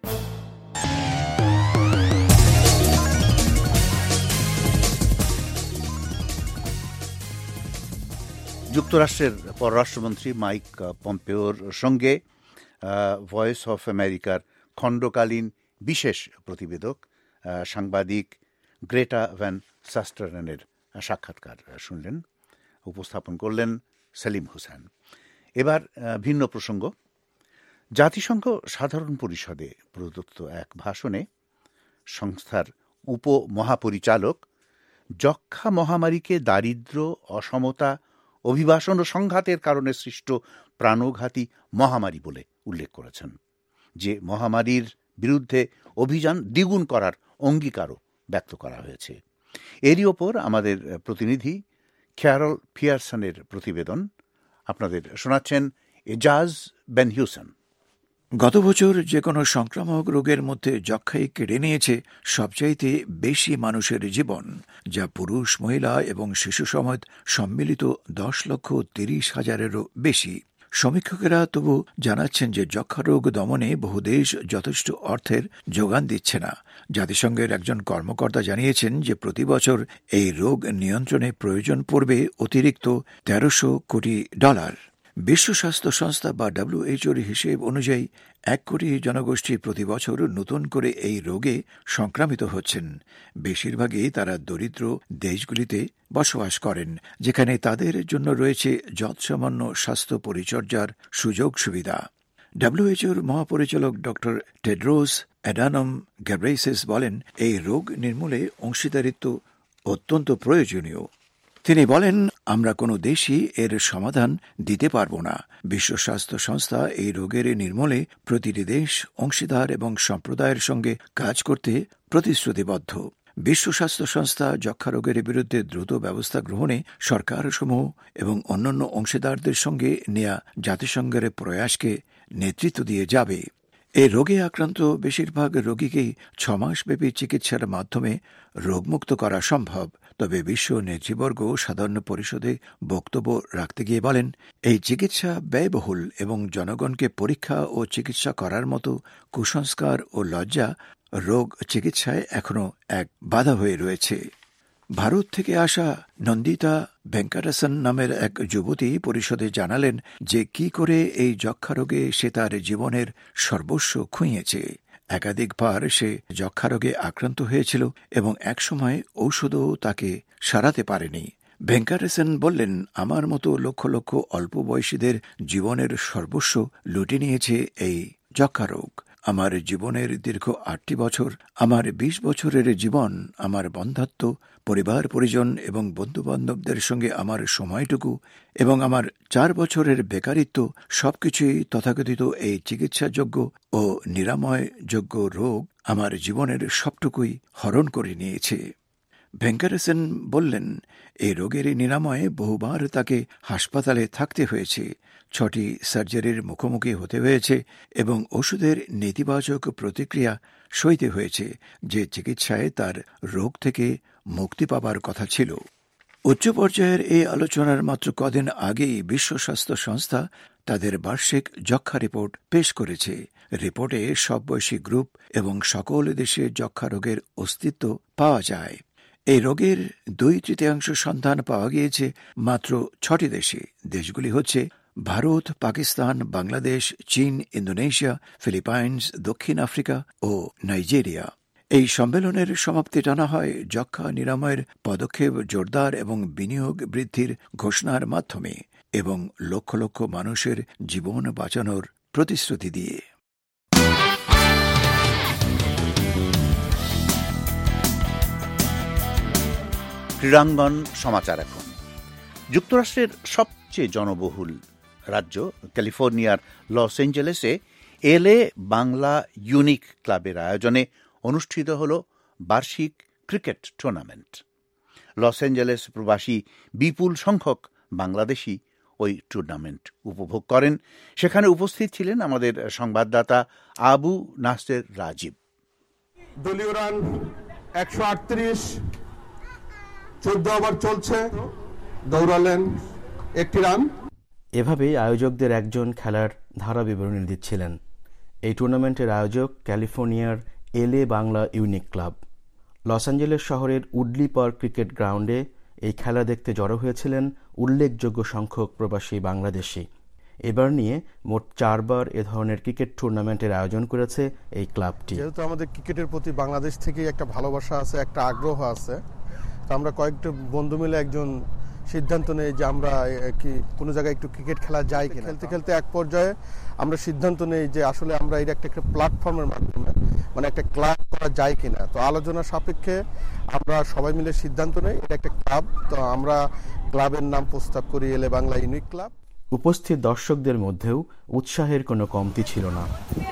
যুক্তরাষ্ট্রের পররাষ্ট্রমন্ত্রী মাইক পম্পেওর সঙ্গে ভয়েস অফ আমেরিকার খণ্ডকালীন বিশেষ প্রতিবেদক সাংবাদিক গ্রেটা ভ্যান সাস্টারনের সাক্ষাৎকার শুনলেন, উপস্থাপন করলেন সেলিম হোসেন। এবার ভিন্ন প্রসঙ্গ। জাতিসংঘ সাধারণ পরিষদে প্রদত্ত এক ভাষণে সংস্থার উপমহাপরিচালক যক্ষ্মা মহামারীকে দারিদ্র্য, অসমতা, অভিবাসন ও সংঘাতের কারণে সৃষ্ট প্রাণঘাতী মহামারী বলে উল্লেখ করেছেন, যে মহামারীর বিরুদ্ধে অভিযান দ্বিগুণ করার অঙ্গীকারও ব্যক্ত করা হয়েছে। এরই ওপর আমাদের প্রতিনিধি ক্যারল পিয়ারসনের প্রতিবেদন আপনাদের শোনাচ্ছেন এজাজ বেন হিউসেন। গত বছর যে কোনো সংক্রামক রোগের মধ্যে যক্ষ্মাই কেড়ে নিয়েছে সবচাইতে বেশি মানুষের জীবন, যা পুরুষ, মহিলা এবং শিশু সমেত সম্মিলিত দশ লক্ষ তিরিশ হাজারেরও বেশি। সমীক্ষকেরা তবু জানাচ্ছেন যে যক্ষ্মা রোগ দমনে বহু দেশ যথেষ্ট অর্থের যোগান দিচ্ছে না। জাতিসংঘের একজন কর্মকর্তা জানিয়েছেন যে প্রতি বছর এই রোগ নিয়ন্ত্রণে প্রয়োজন পড়বে অতিরিক্ত তেরোশো কোটি ডলার। বিশ্ব স্বাস্থ্য সংস্থা বা ডব্লিউএইচওর হিসেব অনুযায়ী এক কোটি জনগোষ্ঠী প্রতি বছর নতুন করে এই রোগে সংক্রামিত হচ্ছেন। বেশিরভাগই তারা দরিদ্র দেশগুলিতে বসবাস করেন, যেখানে তাদের জন্য রয়েছে যৎসামান্য স্বাস্থ্য পরিচর্যার সুযোগ সুবিধা। ডব্লিউএইচওর মহাপরিচালক ডক্টর টেড্রোস অ্যাডানম গ্যাব্রেইসিস বলেন, এই রোগ নির্মূলে অংশীদারিত্ব অত্যন্ত প্রয়োজনীয়। তিনি বলেন, আমরা কোনো দেশই এর সমাধান দিতে পারব না। বিশ্ব স্বাস্থ্য সংস্থা এই রোগের নির্মূলে প্রতিটি দেশ, অংশীদার এবং সম্প্রদায়ের সঙ্গে কাজ করতে প্রতিশ্রুতিবদ্ধ। বিশ্ব স্বাস্থ্য সংস্থা যক্ষ্মা রোগের বিরুদ্ধে দ্রুত ব্যবস্থা গ্রহণে সরকারসমূহ এবং অন্যান্য অংশীদারদের সঙ্গে নেয়া জাতিসংঘের প্রয়াসকে নেতৃত্ব দিয়ে যাবে। এই রোগে আক্রান্ত বেশিরভাগ রোগীকেই ছমাসব্যাপী চিকিৎসার মাধ্যমে রোগমুক্ত করা সম্ভব। তবে বিশ্ব নেতৃবর্গ সাধারণ পরিষদে বক্তব্য রাখতে গিয়ে বলেন, এই চিকিৎসা ব্যয়বহুল এবং জনগণকে পরীক্ষা ও চিকিৎসা করার মতো কুসংস্কার ও লজ্জা রোগ চিকিৎসায় এখনও এক বাধা হয়ে রয়েছে। ভারত থেকে আসা নন্দিতা ভেঙ্কটেশন নামের এক যুবতী পরিষদে জানালেন যে কি করে এই যক্ষ্মা রোগে সে তার জীবনের সর্বস্ব খুইয়েছে। একাধিকবার সে যক্ষ্মা রোগে আক্রান্ত হয়েছিল এবং একসময় ঔষধও তাকে সারাতে পারেনি। ভেঙ্কটেশন বললেন, আমার মতো লক্ষ লক্ষ অল্প বয়সীদের জীবনের সর্বস্ব লুটে নিয়েছে এই যক্ষ্মা রোগ। আমার জীবনের দীর্ঘ আটটি বছর, আমার বিশ বছরের জীবন, আমার বন্ধাত্ম, পরিবার পরিজন এবং বন্ধুবান্ধবদের সঙ্গে আমার সময়টুকু এবং আমার চার বছরের বেকারিত্ব সবকিছুই তথাকথিত এই চিকিৎসাযোগ্য ও নিরাময়যোগ্য রোগ আমার জীবনের সবটুকুই হরণ করে নিয়েছে। ভেঙ্কটেশন বললেন, এই রোগের নিরাময়ে বহুবার তাকে হাসপাতালে থাকতে হয়েছে, ছটি সার্জারির মুখোমুখি হতে হয়েছে এবং ওষুধের নেতিবাচক প্রতিক্রিয়া সইতে হয়েছে, যে চিকিৎসায় তার রোগ থেকে মুক্তি পাবার কথা ছিল। উচ্চ পর্যায়ের এই আলোচনার মাত্র কদিন আগেই বিশ্ব স্বাস্থ্য সংস্থা তাদের বার্ষিক যক্ষ্মা রিপোর্ট পেশ করেছে। রিপোর্টে সব বয়সী গ্রুপ এবং সকল দেশে যক্ষ্মা রোগের অস্তিত্ব পাওয়া যায়। এই রোগের দুই তৃতীয়াংশ সন্ধান পাওয়া গিয়েছে মাত্র ছটি দেশে। দেশগুলি হচ্ছে ভারত, পাকিস্তান, বাংলাদেশ, চীন, ইন্দোনেশিয়া, ফিলিপাইন্স, দক্ষিণ আফ্রিকা ও নাইজেরিয়া। এই সম্মেলনের সমাপ্তি টানা হয় যক্ষ্মা নিরাময়ের পদক্ষেপ জোরদার এবং বিনিয়োগ বৃদ্ধির ঘোষণার মাধ্যমে এবং লক্ষ লক্ষ মানুষের জীবন বাঁচানোর প্রতিশ্রুতি দিয়ে। ক্রীড়াঙ্গন সমাচার এখন। যুক্তরাষ্ট্রের সবচেয়ে জনবহুল রাজ্য ক্যালিফোর্নিয়ার লস এঞ্জেলেসে এলএ বাংলা ইউনিক ক্লাবের আয়োজনে অনুষ্ঠিত হল বার্ষিক ক্রিকেট টুর্নামেন্ট। লস এঞ্জেলেস প্রবাসী বিপুল সংখ্যক বাংলাদেশি ওই টুর্নামেন্ট উপভোগ করেন। সেখানে উপস্থিত ছিলেন আমাদের সংবাদদাতা আবু নাসের রাজীব। দলীয় রান একশো আটত্রিশ, চোদ্দ ওভার চলছে, দৌড়ালেন একটি রান। এভাবেই আয়োজকদের একজন খেলার ধারা বিবরণী দিচ্ছিলেন। এই টুর্নামেন্টের আয়োজক ক্যালিফোর্নিয়ার LA Bangla unique club. Los Angeles শহরের উডলি পার্ক ক্রিকেট গ্রাউন্ডে এই খেলা দেখতে জড়ো হয়েছিলেন উল্লেখযোগ্য সংখ্যক প্রবাসী বাংলাদেশি। এবার নিয়ে মোট চারবার এ ধরনের ক্রিকেট টুর্নামেন্টের আয়োজন করেছে এই ক্লাবটি। যেহেতু আমাদের ক্রিকেটের প্রতি বাংলাদেশ থেকেই একটা ভালোবাসা আছে, একটা আগ্রহ আছে, তো আমরা কয়েকটা বন্ধু মিলে একজন সিদ্ধান্ত নেই যে আমরা কি কোনো জায়গায় একটু ক্রিকেট খেলা যায় কিনা। খেলতে খেলতে এক পর্যায়ে আমরা সিদ্ধান্ত নেই যে আসলে আমরা এটা একটা একটা প্ল্যাটফর্মের মাধ্যমে মানে একটা ক্লাব করা যায় কিনা। তো আলোচনা সাপেক্ষে আমরা সবাই মিলে সিদ্ধান্ত নেই এটা একটা ক্লাব। তো আমরা ক্লাবের নাম প্রস্তাব করি এলএ বাংলা ইউনিক ক্লাব। উপস্থিত দর্শকদের মধ্যেও উৎসাহের কোনো কমতি ছিল না।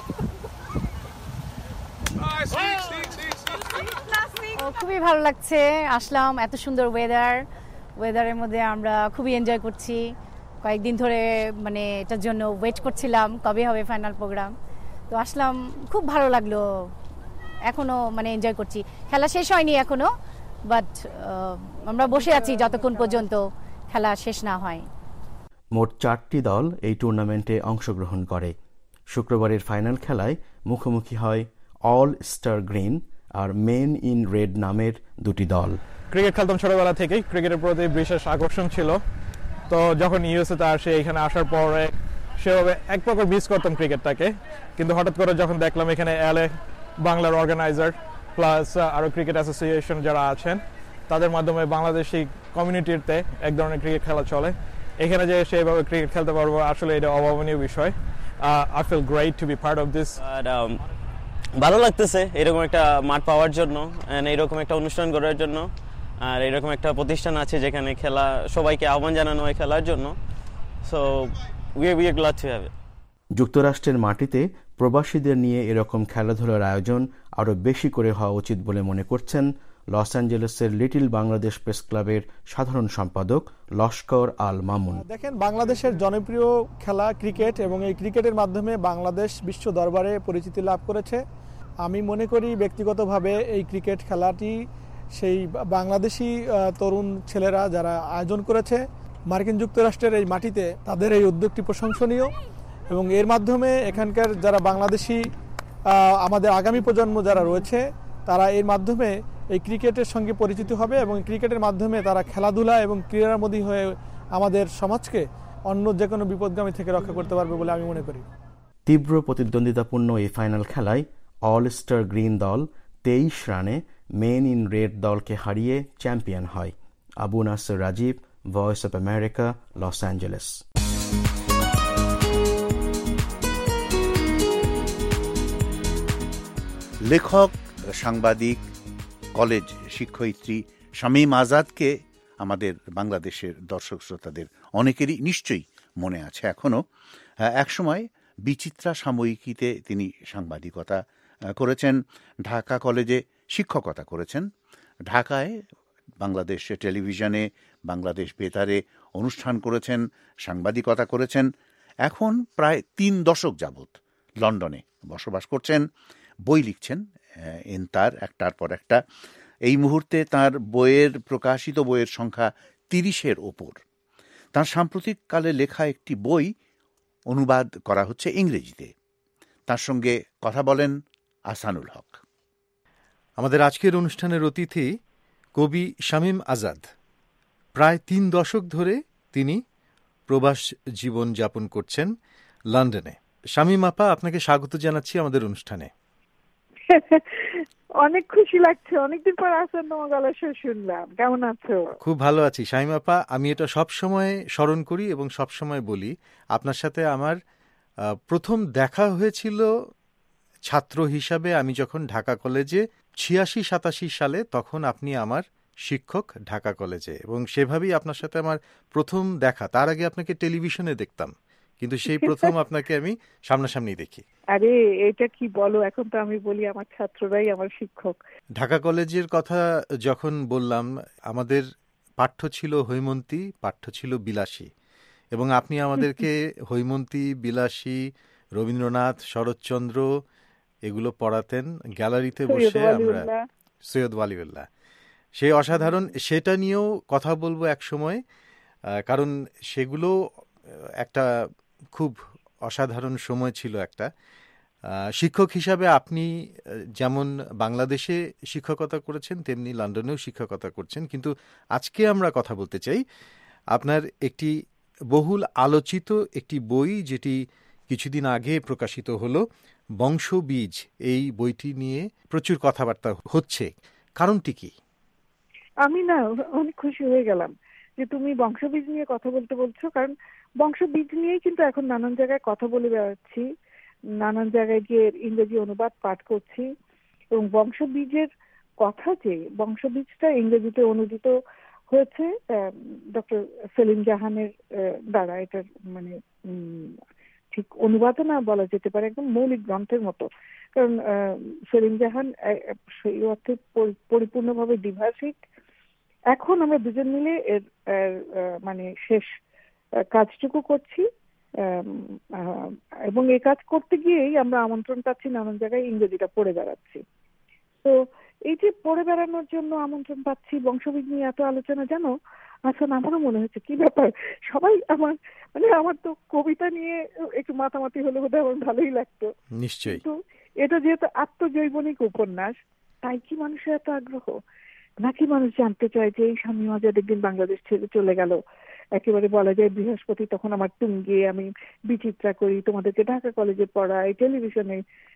খুবই ভালো লাগছে, আসলাম, এত সুন্দর ওয়েদার, ওয়েদারের মধ্যে আমরা খুবই এনজয় করছি। কয়েকদিন ধরে মানে এটার জন্য ওয়েট করছিলাম কবে হবে ফাইনাল প্রোগ্রাম, তো আসলাম, খুব ভালো লাগলো। এখনো মানে এনজয় করছি, খেলা শেষ হয়নি এখনো, বাট আমরা বসে আছি যতক্ষণ পর্যন্ত খেলা শেষ না হয়। মোট চারটি দল এই টুর্নামেন্টে অংশগ্রহণ করে। শুক্রবারের ফাইনাল খেলায় মুখোমুখি হয় অল স্টার গ্রিন আর মেন ইন রেড নামের দুটি দল। ক্রিকেট খেলতাম ছোটবেলা থেকেই, ক্রিকেটের প্রতি বিশেষ আকর্ষণ ছিল। তো যখন ইউএসএতে আসে, এখানে আসার পরে সেভাবে এক প্রকার মিস করতাম ক্রিকেটটাকে, কিন্তু হঠাৎ করে যখন দেখলাম এখানে এলএ বাংলার অর্গানাইজার প্লাস আরও ক্রিকেট অ্যাসোসিয়েশন যারা আছেন তাদের মাধ্যমে বাংলাদেশি কমিউনিটিতে এক ধরনের ক্রিকেট খেলা চলে, এখানে যে সেভাবে ক্রিকেট খেলতে পারবো আসলে এটা অভাবনীয় বিষয়। I feel great to be part of this. ভালো লাগতেছে এরকম একটা মাঠ পাওয়ার জন্য, এইরকম একটা অনুষ্ঠান করার জন্য, আর এরকম একটা প্রতিষ্ঠান আছে যেখানে খেলা সবাইকে আহ্বান জানানো হয় খেলার জন্য। So we we are glad to have it. যুক্তরাষ্ট্রের মাটিতে প্রবাসীদের নিয়ে এরকম খেলাধুলার আয়োজন আরও বেশি করে হওয়া উচিত বলে মনে করছেন লস অ্যাঞ্জেলেসের লিটল বাংলাদেশ প্রেস ক্লাবের সাধারণ সম্পাদক লস্কর আল মামুন। দেখেন, বাংলাদেশের জনপ্রিয় খেলা ক্রিকেট, এবং এই ক্রিকেটের মাধ্যমে বাংলাদেশ বিশ্ব দরবারে পরিচিতি লাভ করেছে। আমি মনে করি ব্যক্তিগতভাবে এই ক্রিকেট খেলাটি সেই বাংলাদেশি তরুণ ছেলেরা যারা আয়োজন করেছে মার্কিন যুক্তরাষ্ট্রের এই মাটিতে, তাদের এই উদ্যোগটি প্রশংসনীয়, এবং এর মাধ্যমে এখানকার যারা বাংলাদেশি আমাদের আগামী প্রজন্ম যারা রয়েছে তারা এর মাধ্যমে এই ক্রিকেটের সঙ্গে পরিচিত হবে, এবং ক্রিকেটের মাধ্যমে তারা খেলাধুলা এবং ক্রীড়ামোদী হয়ে আমাদের সমাজকে অন্য যে কোনো বিপদগামী থেকে রক্ষা করতে পারবে বলে আমি মনে করি। তীব্র প্রতিদ্বন্দ্বিতাপূর্ণ এই ফাইনাল খেলায় অল স্টার গ্রিন দল তেইশ রানে মেন ইন রেড দলকে হারিয়ে চ্যাম্পিয়ন হয়। Abu Naser Rajib, voice of America, Los Angeles. লেখক, সাংবাদিক, কলেজ শিক্ষয়িত্রী শামীম আজাদকে আমাদের বাংলাদেশের দর্শক শ্রোতাদের অনেকেরই নিশ্চয়ই মনে আছে এখনও। একসময় বিচিত্রা সাময়িকীতে তিনি সাংবাদিকতা করেছেন, ঢাকা কলেজে শিক্ষকতা করেছেন, ঢাকায় বাংলাদেশ টেলিভিশনে, বাংলাদেশ বেতারে অনুষ্ঠান করেছেন, সাংবাদিকতা করেছেন। এখন প্রায় তিন দশক যাবৎ লন্ডনে বসবাস করছেন, বই লিখছেন এন তার একটার পর একটা। এই মুহূর্তে তার বইয়ের প্রকাশিত বইয়ের সংখ্যা তিরিশের ওপর। তার সাম্প্রতিককালে লেখা একটি বই অনুবাদ করা হচ্ছে ইংরেজিতে। তার সঙ্গে কথা বলেন আহসানুল হক। আমাদের আজকের অনুষ্ঠানের অতিথি কবি শামীম আজাদ। প্রায় তিন দশক ধরে তিনি প্রবাস জীবন যাপন করছেন লন্ডনে। শামীম আপা, আপনাকে স্বাগত জানাচ্ছি আমাদের অনুষ্ঠানে। অনেক খুশি লাগছে, অনেকদিন পর আসেন তোমার গলা সুর শুনলাম। কেমন আছো? খুব ভালো আছি শামীমা আপা। আমি এটা সব সময় স্মরণ করি এবং সব সময় বলি, আপনার সাথে আমার আহ, প্রথম দেখা হয়েছিল ছাত্র হিসাবে আমি যখন ঢাকা কলেজে ছিয়াশি সাতাশি সালে, তখন আপনি আমার শিক্ষক ঢাকা কলেজে, এবং সেভাবেই আপনার সাথে আমার প্রথম দেখা। তার আগে আপনাকে টেলিভিশনে দেখতাম, কিন্তু সেই প্রথম আপনাকে আমি সামনাসামনি দেখি। আরে এটা কি বলো, এখন তো আমি বলি আমার ছাত্ররাই আমার শিক্ষক। ঢাকা কলেজের কথা যখন বললাম, আমাদের পাঠ্য ছিল হৈমন্তী, পাঠ্য ছিল বিলাসী, এবং আপনি আমাদেরকে হৈমন্তী, বিলাসী, রবীন্দ্রনাথ, শরৎচন্দ্র এগুলো পড়াতেন গ্যালারিতে বসে। আমরা সৈয়দ ওয়ালিউল্লাহ, সেই অসাধারণ, সেটা নিয়েও কথা বলবো এক সময়, কারণ সেগুলো একটা খুব অসাধারণ সময় ছিল একটা। শিক্ষক হিসাবে আপনি যেমন বাংলাদেশে শিক্ষকতা করেছেন, তেমনি লন্ডনেও শিক্ষকতা করছেন। কিন্তু আজকে আমরা কথা বলতে চাই আপনার একটি বহুল আলোচিত একটি বই, যেটি কিছুদিন আগে প্রকাশিত হলো, বংশবীজ। এই বইটি নিয়ে প্রচুর কথাবার্তা হচ্ছে, কারণটি কি? আমি না অনেক খুশি হয়ে গেলাম যে তুমি বংশবীজ নিয়ে কথা বলতে বলছো, কারণ বংশবীজ নিয়েই কিন্তু এখন নানান জায়গায় কথা বলে বেড়াচ্ছি, নানান জায়গায় গিয়ে ইংরেজি অনুবাদ পাঠ করছি, এবং বংশবীজের কথা যে বংশবীজটা ইংরেজিতে অনুদিত হয়েছে ডক্টর সেলিম জাহানের দ্বারা। এটার মানে ঠিক অনুবাদ না বলা যেতে পারে, একদম মৌলিক গ্রন্থের মতো, কারণ সেলিম জাহান সেই অর্থে পরিপূর্ণভাবে দ্বিভাষিক। এখন আমরা দুজন মিলে এর মানে শেষ কাজটুকু করছি, এবং এই কাজ করতে গিয়েই আমরা আমন্ত্রণ পাচ্ছি নানান জায়গায় ইংরেজিটা পড়ে বেড়াচ্ছি। তো এই যে পড়ে বেড়ানোর জন্য আমন্ত্রণ পাচ্ছি, বংশবীজ নিয়ে এত আলোচনা, জানো আসলে আমারও মনে হচ্ছে কি ব্যাপার, সবাই আমার মানে আমার তো কবিতা নিয়ে একটু মাতামাতি হলে বোধহয় আমার ভালোই লাগতো নিশ্চয়ই। তো এটা যেহেতু আত্মজৈবনিক উপন্যাস, তাই কি মানুষের এত আগ্রহ, নাকি মানুষ জানতে চায় যে এই শামীম আজাদ একদিন বাংলাদেশ ছেড়ে চলে গেল, একেবারে বলা যায় বৃহস্পতি তখন আমার টুঙ্গে, আমি বিচিত্রা করি, তোমাদেরকে ঢাকা কলেজে পড়াই, টেলিভিশনে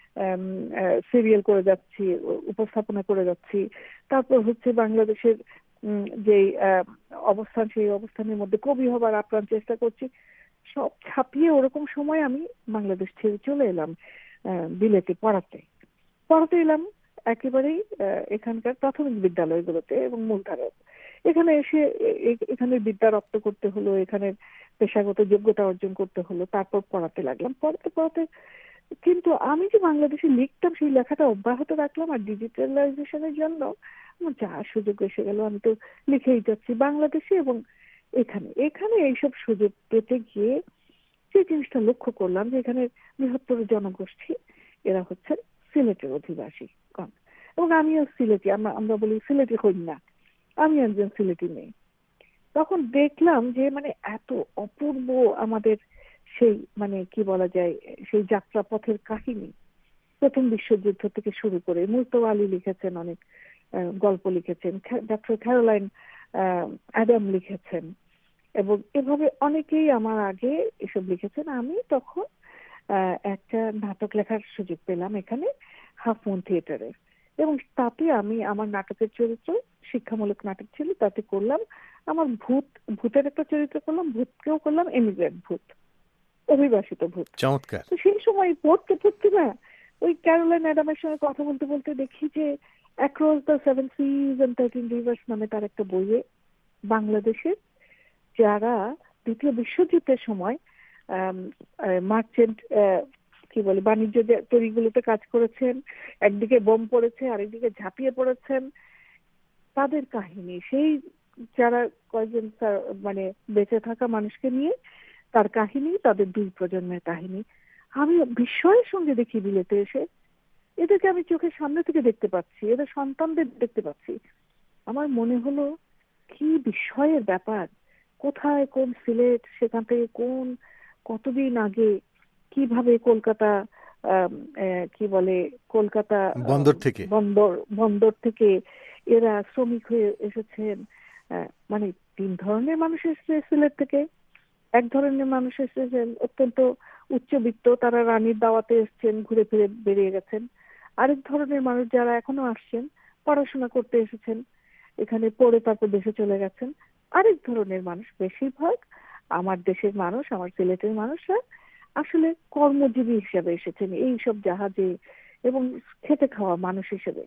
সিরিয়াল করে যাচ্ছি, উপস্থাপনা করে যাচ্ছি, তারপর হচ্ছে বাংলাদেশের যে অবস্থান, সেই অবস্থানের মধ্যে কবি হবার আপ্রাণ চেষ্টা করছি, সব ছাপিয়ে ওরকম সময় আমি বাংলাদেশ ছেড়ে চলে এলাম বিলেতে পড়াতে পড়াতে এলাম একেবারেই এখানকার প্রাথমিক বিদ্যালয়গুলোতে এবং মূলধারা। এখানে এসে এখানে বিদ্যা রপ্ত করতে হলো, এখানের পেশাগত যোগ্যতা অর্জন করতে হলো, তারপর পড়াতে লাগলাম। পড়াতে পড়াতে কিন্তু আমি যে বাংলাদেশে লিখতাম সেই লেখাটা অব্যাহত রাখলাম, আর ডিজিটালাইজেশনের জন্য আমার যা সুযোগ এসে গেল আমি তো লিখেই যাচ্ছি বাংলাদেশে। এবং এখানে এখানে এইসব সুযোগ পেতে গিয়ে যে জিনিসটা লক্ষ্য করলাম যে এখানে বৃহত্তর জনগোষ্ঠী, এরা হচ্ছে সিলেটের অধিবাসী কম, এবং আমিও সিলেটি, আমরা আমরা বলি সিলেটি কন্যা, আমি একজন সিলেটি মেয়ে। তখন দেখলাম যে মানে এত অপূর্ব আমাদের সেই মানে কি বলা যায় সেই যাত্রাপথের কাহিনী, প্রথম বিশ্বযুদ্ধ থেকে শুরু করে মুস্তফা আলী লিখেছেন, অনেক গল্প লিখেছেন, ডক্টর ক্যারোলাইন অ্যাডাম লিখেছেন, এবং এভাবে অনেকেই আমার আগে এসব লিখেছেন। আমি তখন একটা নাটক লেখার সুযোগ পেলাম এখানে হাফ মুন থিয়েটারে, এবং তাতে আমি আমার নাটকের চরিত্র শিক্ষামূলক নাটক ছিল, তাতে করলাম আমার ভূত ভূতের একটা চরিত্র করলাম, ভূতকেও করলাম এমিগ্রেন্ট ভূত, অভিবাসিত ভূত। চমৎকার। তো সেই সময় পড়তে পড়তে না ওই ক্যারোলাইন অ্যাডামের সঙ্গে কথা বলতে বলতে দেখি যে across the seven seas and thirteen rivers নামে তার একটা বইয়ে বাংলাদেশের যারা দ্বিতীয় বিশ্বযুদ্ধের সময় মার্চেন্ট কি বলে বাণিজ্য তৈরিগুলোতে কাজ করেছেন, একদিকে বোম পড়েছে আরেকদিকে ঝাঁপিয়ে পড়েছেন, তাদের কাহিনী, সেই যারা কয়েকজন মানে বেঁচে থাকা মানুষকে নিয়ে তার কাহিনী, তাদের দুই প্রজন্মের কাহিনী আমি বিস্ময়ের সঙ্গে দেখি বিলেতে এসে। এদেরকে আমি চোখের সামনে থেকে দেখতে পাচ্ছি, এদের সন্তানদের দেখতে পাচ্ছি। আমার মনে হলো কি বিস্ময়ের ব্যাপার, কোথায় কোন সিলেট, সেখান থেকে কোন কতদিন আগে কিভাবে কলকাতা কি বলে কলকাতা বন্দর থেকে বন্দর বন্দর থেকে এরা শ্রমিক হয়ে এসেছেন। মানে তিন ধরনের মানুষ এসেছে সিলেট থেকে। এক ধরনের মানুষ এসেছেন অত্যন্ত উচ্চবিত্ত, তারা রানীর দাওয়াতে এসছেন, ঘুরে ফিরে বেরিয়ে গেছেন। আরেক ধরনের মানুষ যারা এখনো আসছেন, পড়াশোনা করতে এসেছেন, এখানে পড়ে তারপর দেশে চলে গেছেন। আরেক ধরনের মানুষ, বেশিরভাগ আমার দেশের মানুষ, আমার সিলেটের মানুষরা আসলে কর্মজীবী হিসেবে এসেছেন এইসব জাহাজে এবং খেটে খাওয়া মানুষ হিসেবে।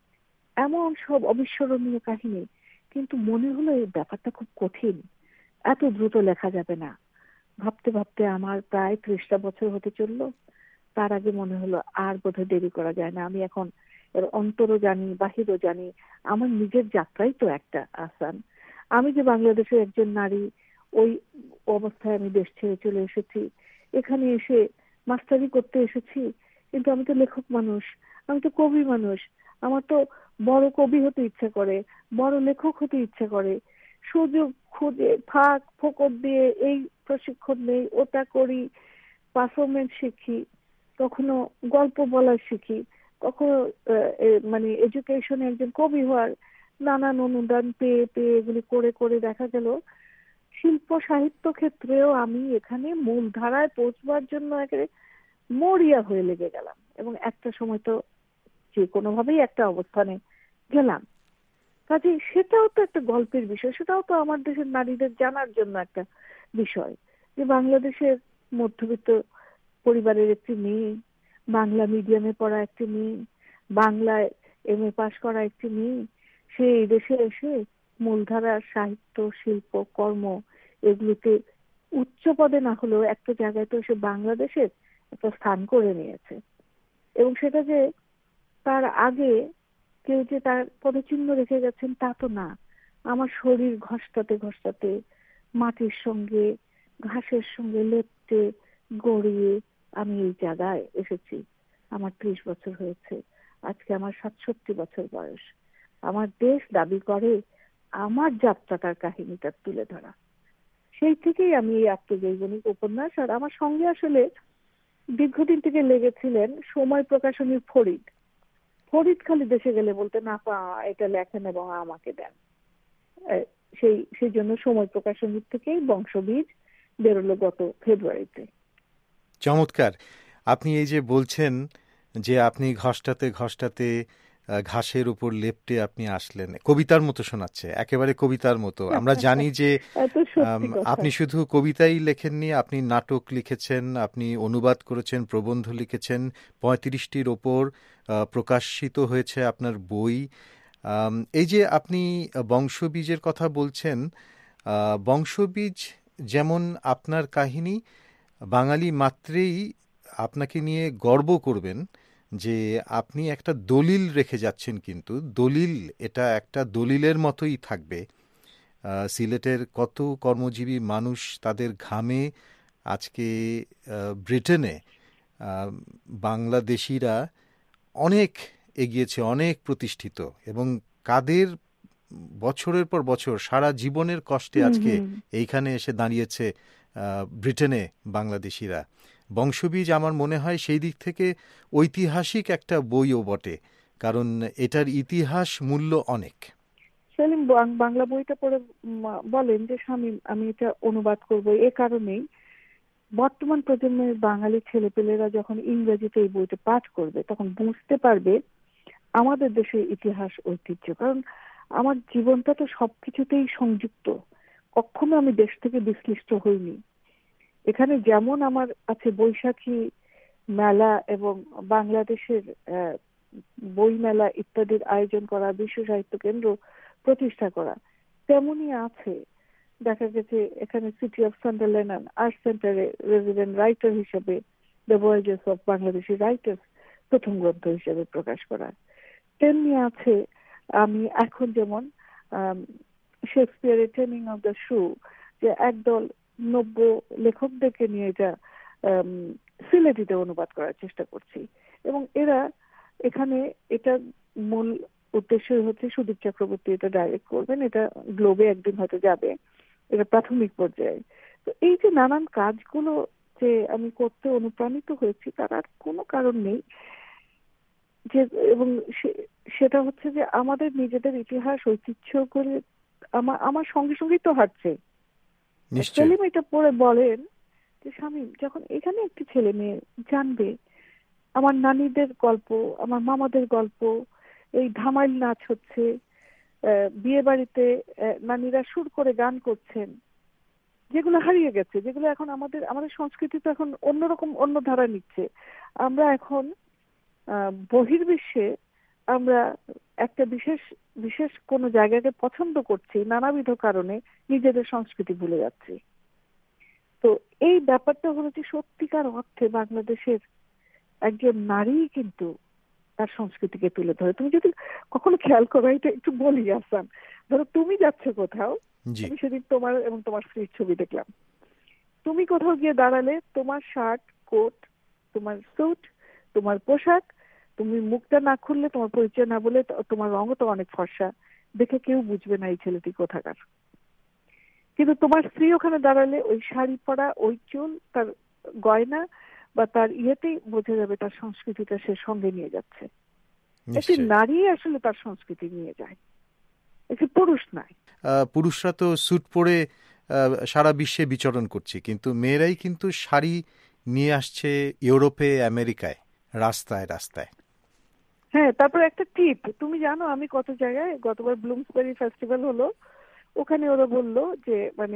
এমন সব অবিস্মরণীয় কাহিনী, কিন্তু মনে হলো এই ব্যাপারটা খুব কঠিন, এত দ্রুত লেখা যাবে না। ভাবতে ভাবতে আমার প্রায় ত্রিশটা বছর হতে চললো। তার আগে মনে হলো আর বোধহয় দেরি করা যায় না। আমি এখন এর অন্তরও জানি, বাহিরও জানি। আমার নিজের যাত্রাই তো একটা আসান। আমি যে বাংলাদেশের একজন নারী, ওই অবস্থায় আমি দেশ ছেড়ে চলে এসেছি। এখানে এসে মাস্টারি করতে এসেছি, কিন্তু আমি তো লেখক মানুষ, আমি তো কবি মানুষ। আমার তো বড় কবি হতে ইচ্ছা করে, বড় লেখক হতে ইচ্ছা করে। সুযোগ খুঁজে ফাঁক ফোকর দিয়ে এই প্রশিক্ষণ নেই, ওটা করি, পারফরমেন্স শিখি, কখনো গল্প বলা শিখি, কখনো মানে এডুকেশনে একজন কবি হওয়ার নানান অনুদান পেয়ে পেয়ে এগুলি করে করে দেখা গেল শিল্প সাহিত্য ক্ষেত্রেও আমি এখানে মূল ধারায় পৌঁছবার জন্য একেবারে মরিয়া হয়ে লেগে গেলাম। এবং একটা সময় তো যে কোনোভাবেই একটা অবস্থানে গেলাম। কাজে সেটাও তো একটা গল্পের বিষয়, সেটাও তো আমার দেশের নারীদের জানার জন্য একটা বিষয় যে বাংলাদেশের মধ্যবিত্ত পরিবারের একটি মেয়ে, বাংলা মিডিয়ামে পড়া একটি মেয়ে, বাংলায় এম এ পাশ করা একটি মেয়ে, সে এই দেশে এসে মূলধারার সাহিত্য, শিল্প, কর্ম এগুলিতে উচ্চ পদে না হলেও একটা জায়গায় তো সে বাংলাদেশের একটা স্থান করে নিয়েছে। এবং সেটা যে তার আগে কেউ যে তার পদচিহ্ন রেখে গেছেন তা তো না। আমার শরীর ঘষটাতে ঘষটাতে মাটির সঙ্গে ঘাসের সঙ্গে লেপটে গড়িয়ে আমি এই জায়গায় এসেছি। আমার ত্রিশ বছর হয়েছে, আজকে আমার সাতষট্টি বছর বয়স। আমার দেশ দাবি করে আমার যাত্রাটার কাহিনীটা তুলে ধরা। সেই থেকেই আমি এই আত্মজৈবনিক উপন্যাস, আর আমার সঙ্গে আসলে দীর্ঘদিন থেকে লেগেছিলেন সময় প্রকাশনীর ফরিদ। ফরিদ খালি দেশে গেলে বলতে না পা এটা লেখেন এবং আমাকে দেন। সেই সেই জন্য সময় প্রকাশনীর থেকেই বংশবীজ বেরোলো গত ফেব্রুয়ারিতে। চমৎকার। আপনি এই যে বলছেন যে আপনি ঘষটাতে ঘষটাতে ঘাসের উপর লেপটে আপনি আসলেন, কবিতার মতো শোনাচ্ছে, একেবারে কবিতার মতো। আমরা জানি যে আপনি শুধু কবিতাই লেখেননি, আপনি নাটক লিখেছেন, আপনি অনুবাদ করেছেন, প্রবন্ধ লিখেছেন, পঁয়ত্রিশটির ওপর প্রকাশিত হয়েছে আপনার বই। এই যে আপনি বংশবীজের কথা বলছেন, বংশবীজ যেমন আপনার কাহিনী, বাঙালি মাত্রেই আপনাকে নিয়ে গর্ব করবেন যে আপনি একটা দলিল রেখে যাচ্ছেন। কিন্তু দলিল, এটা একটা দলিলের মতোই থাকবে। সিলেটের কত কর্মজীবী মানুষ তাদের ঘামে আজকে ব্রিটেনে বাংলাদেশিরা অনেক এগিয়েছে, অনেক প্রতিষ্ঠিত, এবং কাদের বছরের পর বছর সারা জীবনের কষ্টে আজকে এইখানে এসে দাঁড়িয়েছে ব্রিটেনে বাংলাদেশিরা। বংশবীজ আমার মনে হয় সেই দিক থেকে ঐতিহাসিক একটা বইও বটে, কারণ এটার ইতিহাস মূল্য অনেক। সেলিম বাংলা বইটা পড়ে বলেন যে স্বামী আমি এটা অনুবাদ করব এ কারণেই, বর্তমান প্রজন্মের বাঙালি ছেলেপেলেরা যখন ইংরেজিতে এই বইটা পাঠ করবে তখন বুঝতে পারবে আমাদের দেশের ইতিহাস, ঐতিহ্য। কারণ আমার জীবনটা তো সবকিছুতেই সংযুক্ত, কখনো আমি দেশ থেকে বিশ্লিষ্ট হইনি। এখানে যেমন আমার আছে বৈশাখী মেলা এবং বাংলাদেশের বই মেলা ইত্যাদির আয়োজন করা, বিশ্ব সাহিত্য কেন্দ্র প্রতিষ্ঠা করা, তেমনি আছে দেখা গেছে এখানে সিটি অফ সান্ডারল্যান্ড আর্ট সেন্টারে রেসিডেন্ট রাইটার হিসেবে the voyages of Bangladeshi writers প্রথম গ্রন্থ হিসেবে প্রকাশ করা। তেমনি আছে আমি এখন যেমন শেক্সপিয়ারের টেমিং অফ দ্য শু, যে একদল নব্য লেখকদেরকে নিয়ে এটা সিলেটিতে অনুবাদ করার চেষ্টা করছি। এবং এরা এখানে এটা মূল উদ্দেশ্য হচ্ছে সুদীপ চক্রবর্তী এটা ডাইরেক্ট করবেন, এটা গ্লোবে একদিন হয়তো যাবে, এটা প্রাথমিক পর্যায়ে। তো এই যে নানান কাজগুলো যে আমি করতে অনুপ্রাণিত হয়েছি তার আর কোনো কারণ নেই যে, এবং সেটা হচ্ছে যে আমাদের নিজেদের ইতিহাস ঐতিহ্য করে আমার আমার সঙ্গে সঙ্গেই তো হাঁটছে। সেলিম এটা পড়ে বলেন যে স্বামী যখন এখানে একটি ছেলে মেয়ে জানবে আমার নানিদের গল্প, আমার মামাদের গল্প, এই ধামাইল নাচ হচ্ছে, বিয়ে বাড়িতে নানিরা সুর করে গান করছেন, যেগুলো হারিয়ে গেছে, যেগুলো এখন আমাদের আমাদের সংস্কৃতি তো এখন অন্যরকম অন্য ধারা নিচ্ছে। আমরা এখন বহির্বিশ্বে আমরা একটা বিশেষ বিশেষ কোনো জায়গাকে পছন্দ করছি, নানাবিধ কারণে নিজেদের সংস্কৃতি ভুলে যাচ্ছি। তো এই ব্যাপারটা হলো যে সত্যিকার অর্থে বাংলাদেশের একজন নারী কিন্তু তার সংস্কৃতিকে তুলে ধরে। তুমি যদি কখনো খেয়াল করো, এটা একটু বলি আসান, ধরো তুমি যাচ্ছ কোথাও, আমি সেদিন তোমার এবং তোমার স্ত্রীর ছবি দেখলাম, তুমি কোথাও গিয়ে দাঁড়ালে তোমার শার্ট, কোট, তোমার স্যুট, তোমার পোশাক, তুমি মুখটা না খুললে, তোমার পরিচয় না বলে তোমার রঙও তো অনেক ফর্সা, দেখে কেউ বুঝবে না এই ছেলেটি কোথাকার। কিন্তু তোমার স্ত্রী ওখানে দাঁড়ালে ওই শাড়ি পরা, ওই চুল, তার গয়না বা তার ইয়েতেই বোঝা যাবে তার সংস্কৃতিটা সে সঙ্গে নিয়ে যাচ্ছে। একটি নারী আসলে তার সংস্কৃতি নিয়ে যায়, একটি পুরুষ নয়। পুরুষরা তো স্যুট পরে সারা বিশ্বে বিচরণ করছে, কিন্তু মেয়েরাই কিন্তু শাড়ি নিয়ে আসছে ইউরোপে, আমেরিকায়, রাস্তায় রাস্তায়। হ্যাঁ, তারপর একটা টিপ, তুমি জানো আমি কত জায়গায়, গতবার ব্লুমসবেরি ফেস্টিভ্যাল হলো, ওখানে ওরা বললো যে মানে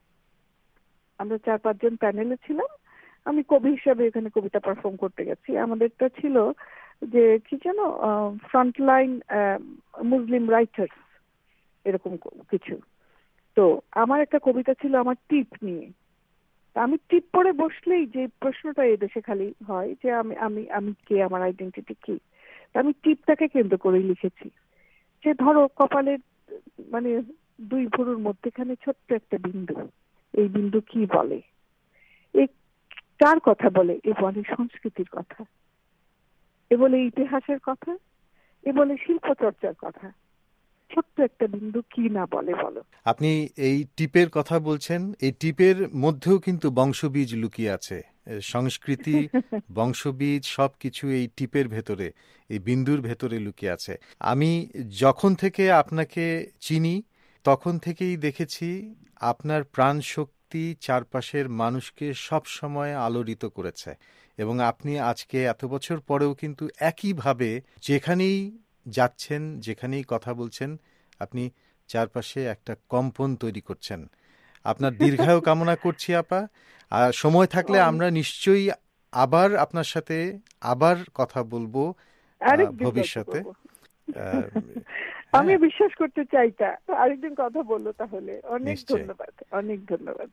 আমরা চার পাঁচজন প্যানেলে ছিলাম, আমি কবি হিসাবে এখানে কবিতা পারফর্ম করতে গেছি। আমাদেরটা ছিল যে কি জানো, ফ্রন্টলাইন মুসলিম রাইটার্স, এরকম কিছু। তো আমার একটা কবিতা ছিল আমার টিপ নিয়ে। আমি টিপ পরে বসলেই যে প্রশ্নটা এদেশে খালি হয় যে আমি আমি আমি কে, আমার আইডেন্টিটি কি, আমি টিপটাকে কেন্দ্র করে লিখেছি যে ধরো কপালের মানে দুই ভুরুর মধ্যেখানে ছোট্ট একটা বিন্দু, এই বিন্দু কি বলে, এই কার কথা বলে? এ বলে সংস্কৃতির কথা, এ বলে ইতিহাসের কথা, এ বলে শিল্প চর্চার কথা। ছোট্ট একটা বিন্দু কি না বলে বলো। আপনি এই টিপের কথা বলছেন, এই টিপের মধ্যেও কিন্তু বংশবীজ লুকিয়ে আছে, সংস্কৃতি, বংশবীজ সবকিছু এই টিপের ভেতরে, এই বিন্দুর ভেতরে লুকিয়ে আছে। আমি যখন থেকে আপনাকে চিনি তখন থেকেই দেখেছি আপনার প্রাণ শক্তি চারপাশের মানুষকে সব সময় আলোড়িত করেছে, এবং আপনি আজকে এত বছর পরেও কিন্তু একইভাবে যেখানেই যাচ্ছেন, যেখানেই কথা বলছেন, আপনি চারপাশে একটা কম্পন তৈরি করছেন। আপনার দীর্ঘায়ু কামনা করছি আপা। আর সময় থাকলে আমরা নিশ্চয়ই আবার আপনার সাথে আবার কথা বলবো ভবিষ্যতে। আমি বিশ্বাস করতে চাই তা আরেকদিন কথা বললো তাহলে। অনেক ধন্যবাদ, অনেক ধন্যবাদ।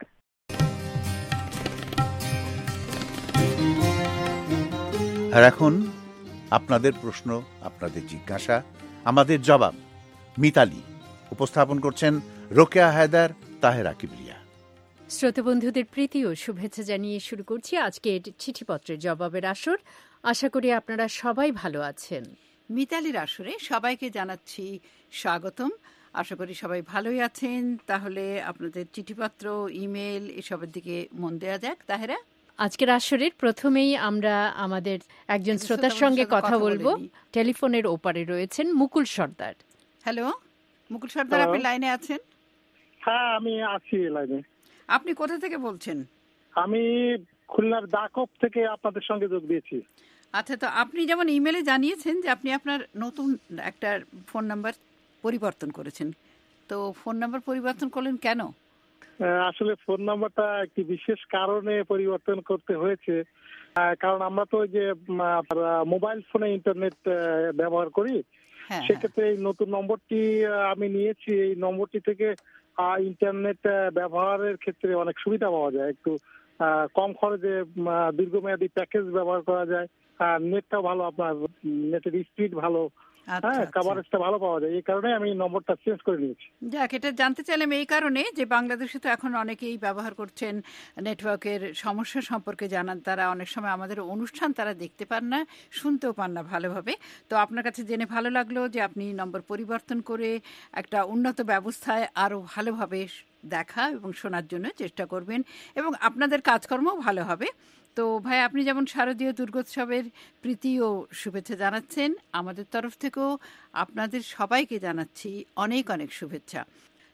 আর এখন আপনাদের প্রশ্ন, আপনাদের জিজ্ঞাসা, আমাদের জবাব। মিতালি উপস্থাপন করছেন রোকেয়া হায়দার, তাহেরা কিবরিয়া। শ্রোতাবন্ধুদের প্রীতি ও শুভেচ্ছা জানিয়ে শুরু করছি আজকের চিঠিপত্রের জবাবের আসর। আশা করি আপনারা সবাই ভালো আছেন। মিতালির আসরে সবাইকে জানাচ্ছি স্বাগতম। আশা করি সবাই ভালোই আছেন। তাহলে আপনাদের চিঠিপত্র, ইমেল এসবের দিকে মন দেওয়া যাক। তাহেরা, আজকের আসরের প্রথমেই আমরা আমাদের একজন শ্রোতার সঙ্গে কথা বলবো। টেলিফোনের ওপারে রয়েছেন মুকুল সর্দার। হ্যালো মুকুল সর্দার, আপনি লাইনে আছেন? হ্যাঁ, আমি আছি লাইনে। আপনি কোথা থেকে বলছেন? আমি খুলনার দাকপ থেকে আপনাদের সঙ্গে যোগ দিয়েছি। আচ্ছা, তো আপনি যেমন ইমেলে জানিয়েছেন যে আপনি আপনার নতুন একটা ফোন নাম্বার পরিবর্তন করেছেন, তো ফোন নাম্বার পরিবর্তন করলেন কেন? আসলে ফোন নাম্বারটা একটি বিশেষ কারণে পরিবর্তন করতে হয়েছে। কারণ আমরা তো যে মোবাইল ফোনে ইন্টারনেট ব্যবহার করি, সেক্ষেত্রে এই নতুন নম্বরটি আমি নিয়েছি। এই নম্বরটি থেকে ইন্টারনেট ব্যবহারের ক্ষেত্রে অনেক সুবিধা পাওয়া যায়, একটু কম খরচে দীর্ঘমেয়াদী প্যাকেজ ব্যবহার করা যায়, আর নেটটাও ভালো, আপনার নেটের স্পিড ভালো, হ্যাঁ, কভারেজটা ভালো পাওয়া যায়। এই কারণে আমি নম্বরটা চেঞ্জ করে নিয়েছি। যাক, এটা জানতে চাইলাম এই কারণে যে বাংলাদেশে তো এখন অনেকেই ব্যবহার করছেন নেটওয়ার্কের সমস্যা সম্পর্কে জানান। তারা অনেক সময় আমাদের অনুষ্ঠান তারা দেখতে পান না, শুনতেও পান না ভালোভাবে। তো আপনার কাছে জেনে ভালো লাগলো যে আপনি নম্বর পরিবর্তন করে একটা উন্নত ব্যবস্থায় আরও ভালোভাবে দেখা এবং শোনার জন্য চেষ্টা করবেন, এবং আপনাদের কাজকর্মও ভালো হবে। তো ভাই, আপনি যেমন শারদীয় দুর্গোৎসবের প্রীতি ও শুভেচ্ছা জানাচ্ছেন, আমাদের তরফ থেকেও আপনাদের সবাইকে জানাচ্ছি অনেক অনেক শুভেচ্ছা। তো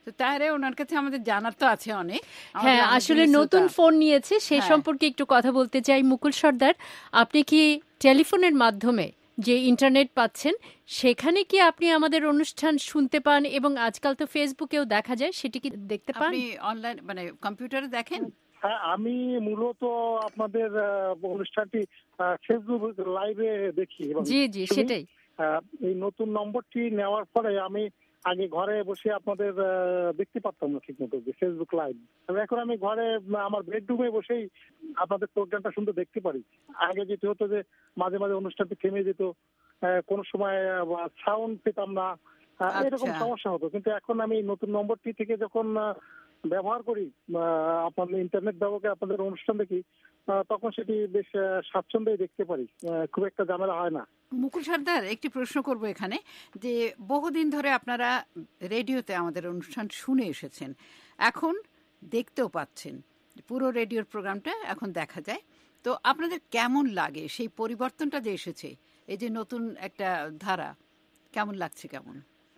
তো তাহলে ওনার কাছে আমাদের জানার তো আছে অনেক। হ্যাঁ, আসলে নতুন ফোন নিয়েছে সে সম্পর্কে একটু কথা বলতে চাই। মুকুল সর্দার, আপনি কি টেলিফোনের মাধ্যমে যে ইন্টারনেট পাচ্ছেন সেখানে কি আপনি আমাদের অনুষ্ঠান শুনতে পান, এবং আজকাল তো ফেসবুকেও দেখা যায়, সেটি কি দেখতে পান? আপনি অনলাইন মানে কম্পিউটারে দেখেন? হ্যাঁ, আমি মূলত আপনাদের অনুষ্ঠানটি ফেসবুক লাইভে দেখি। জি জি, সেটাই। এই নতুন নম্বরটি নেওয়ার পরে আমি আগে ঘরে বসে আপনাদের দেখতে পারতাম না ঠিক মতো ফেসবুক লাইভ। এখন আমি ঘরে আমার বেডরুমে বসেই আপনাদের প্রোগ্রামটা শুনতে দেখতে পারি। আগে যেটি হতো যে মাঝে মাঝে অনুষ্ঠানটি থেমে যেত, কোনো সময় সাউন্ড পেতাম না, এরকম সমস্যা হতো। কিন্তু এখন আমি নতুন নম্বরটি থেকে যখন ব্যবহার করি, আপনাদের ইন্টারনেট ব্যবহারে আপনাদের অনুষ্ঠান দেখি, তখন সেটি বেশ স্বাচ্ছন্দ্যে দেখতে পারি, খুব একটা ঝামেলা হয় না। মুকুল সর্দার, একটি প্রশ্ন করব এখানে, যে বহুদিন ধরে আপনারা রেডিওতে আমাদের অনুষ্ঠান শুনে এসেছেন, এখন দেখতেও পাচ্ছেন, পুরো রেডিওর প্রোগ্রামটা এখন দেখা যায়, তো আপনাদের কেমন লাগে সেই পরিবর্তনটা যে এসেছে, এই যে নতুন একটা ধারা, কেমন লাগছে? কেমন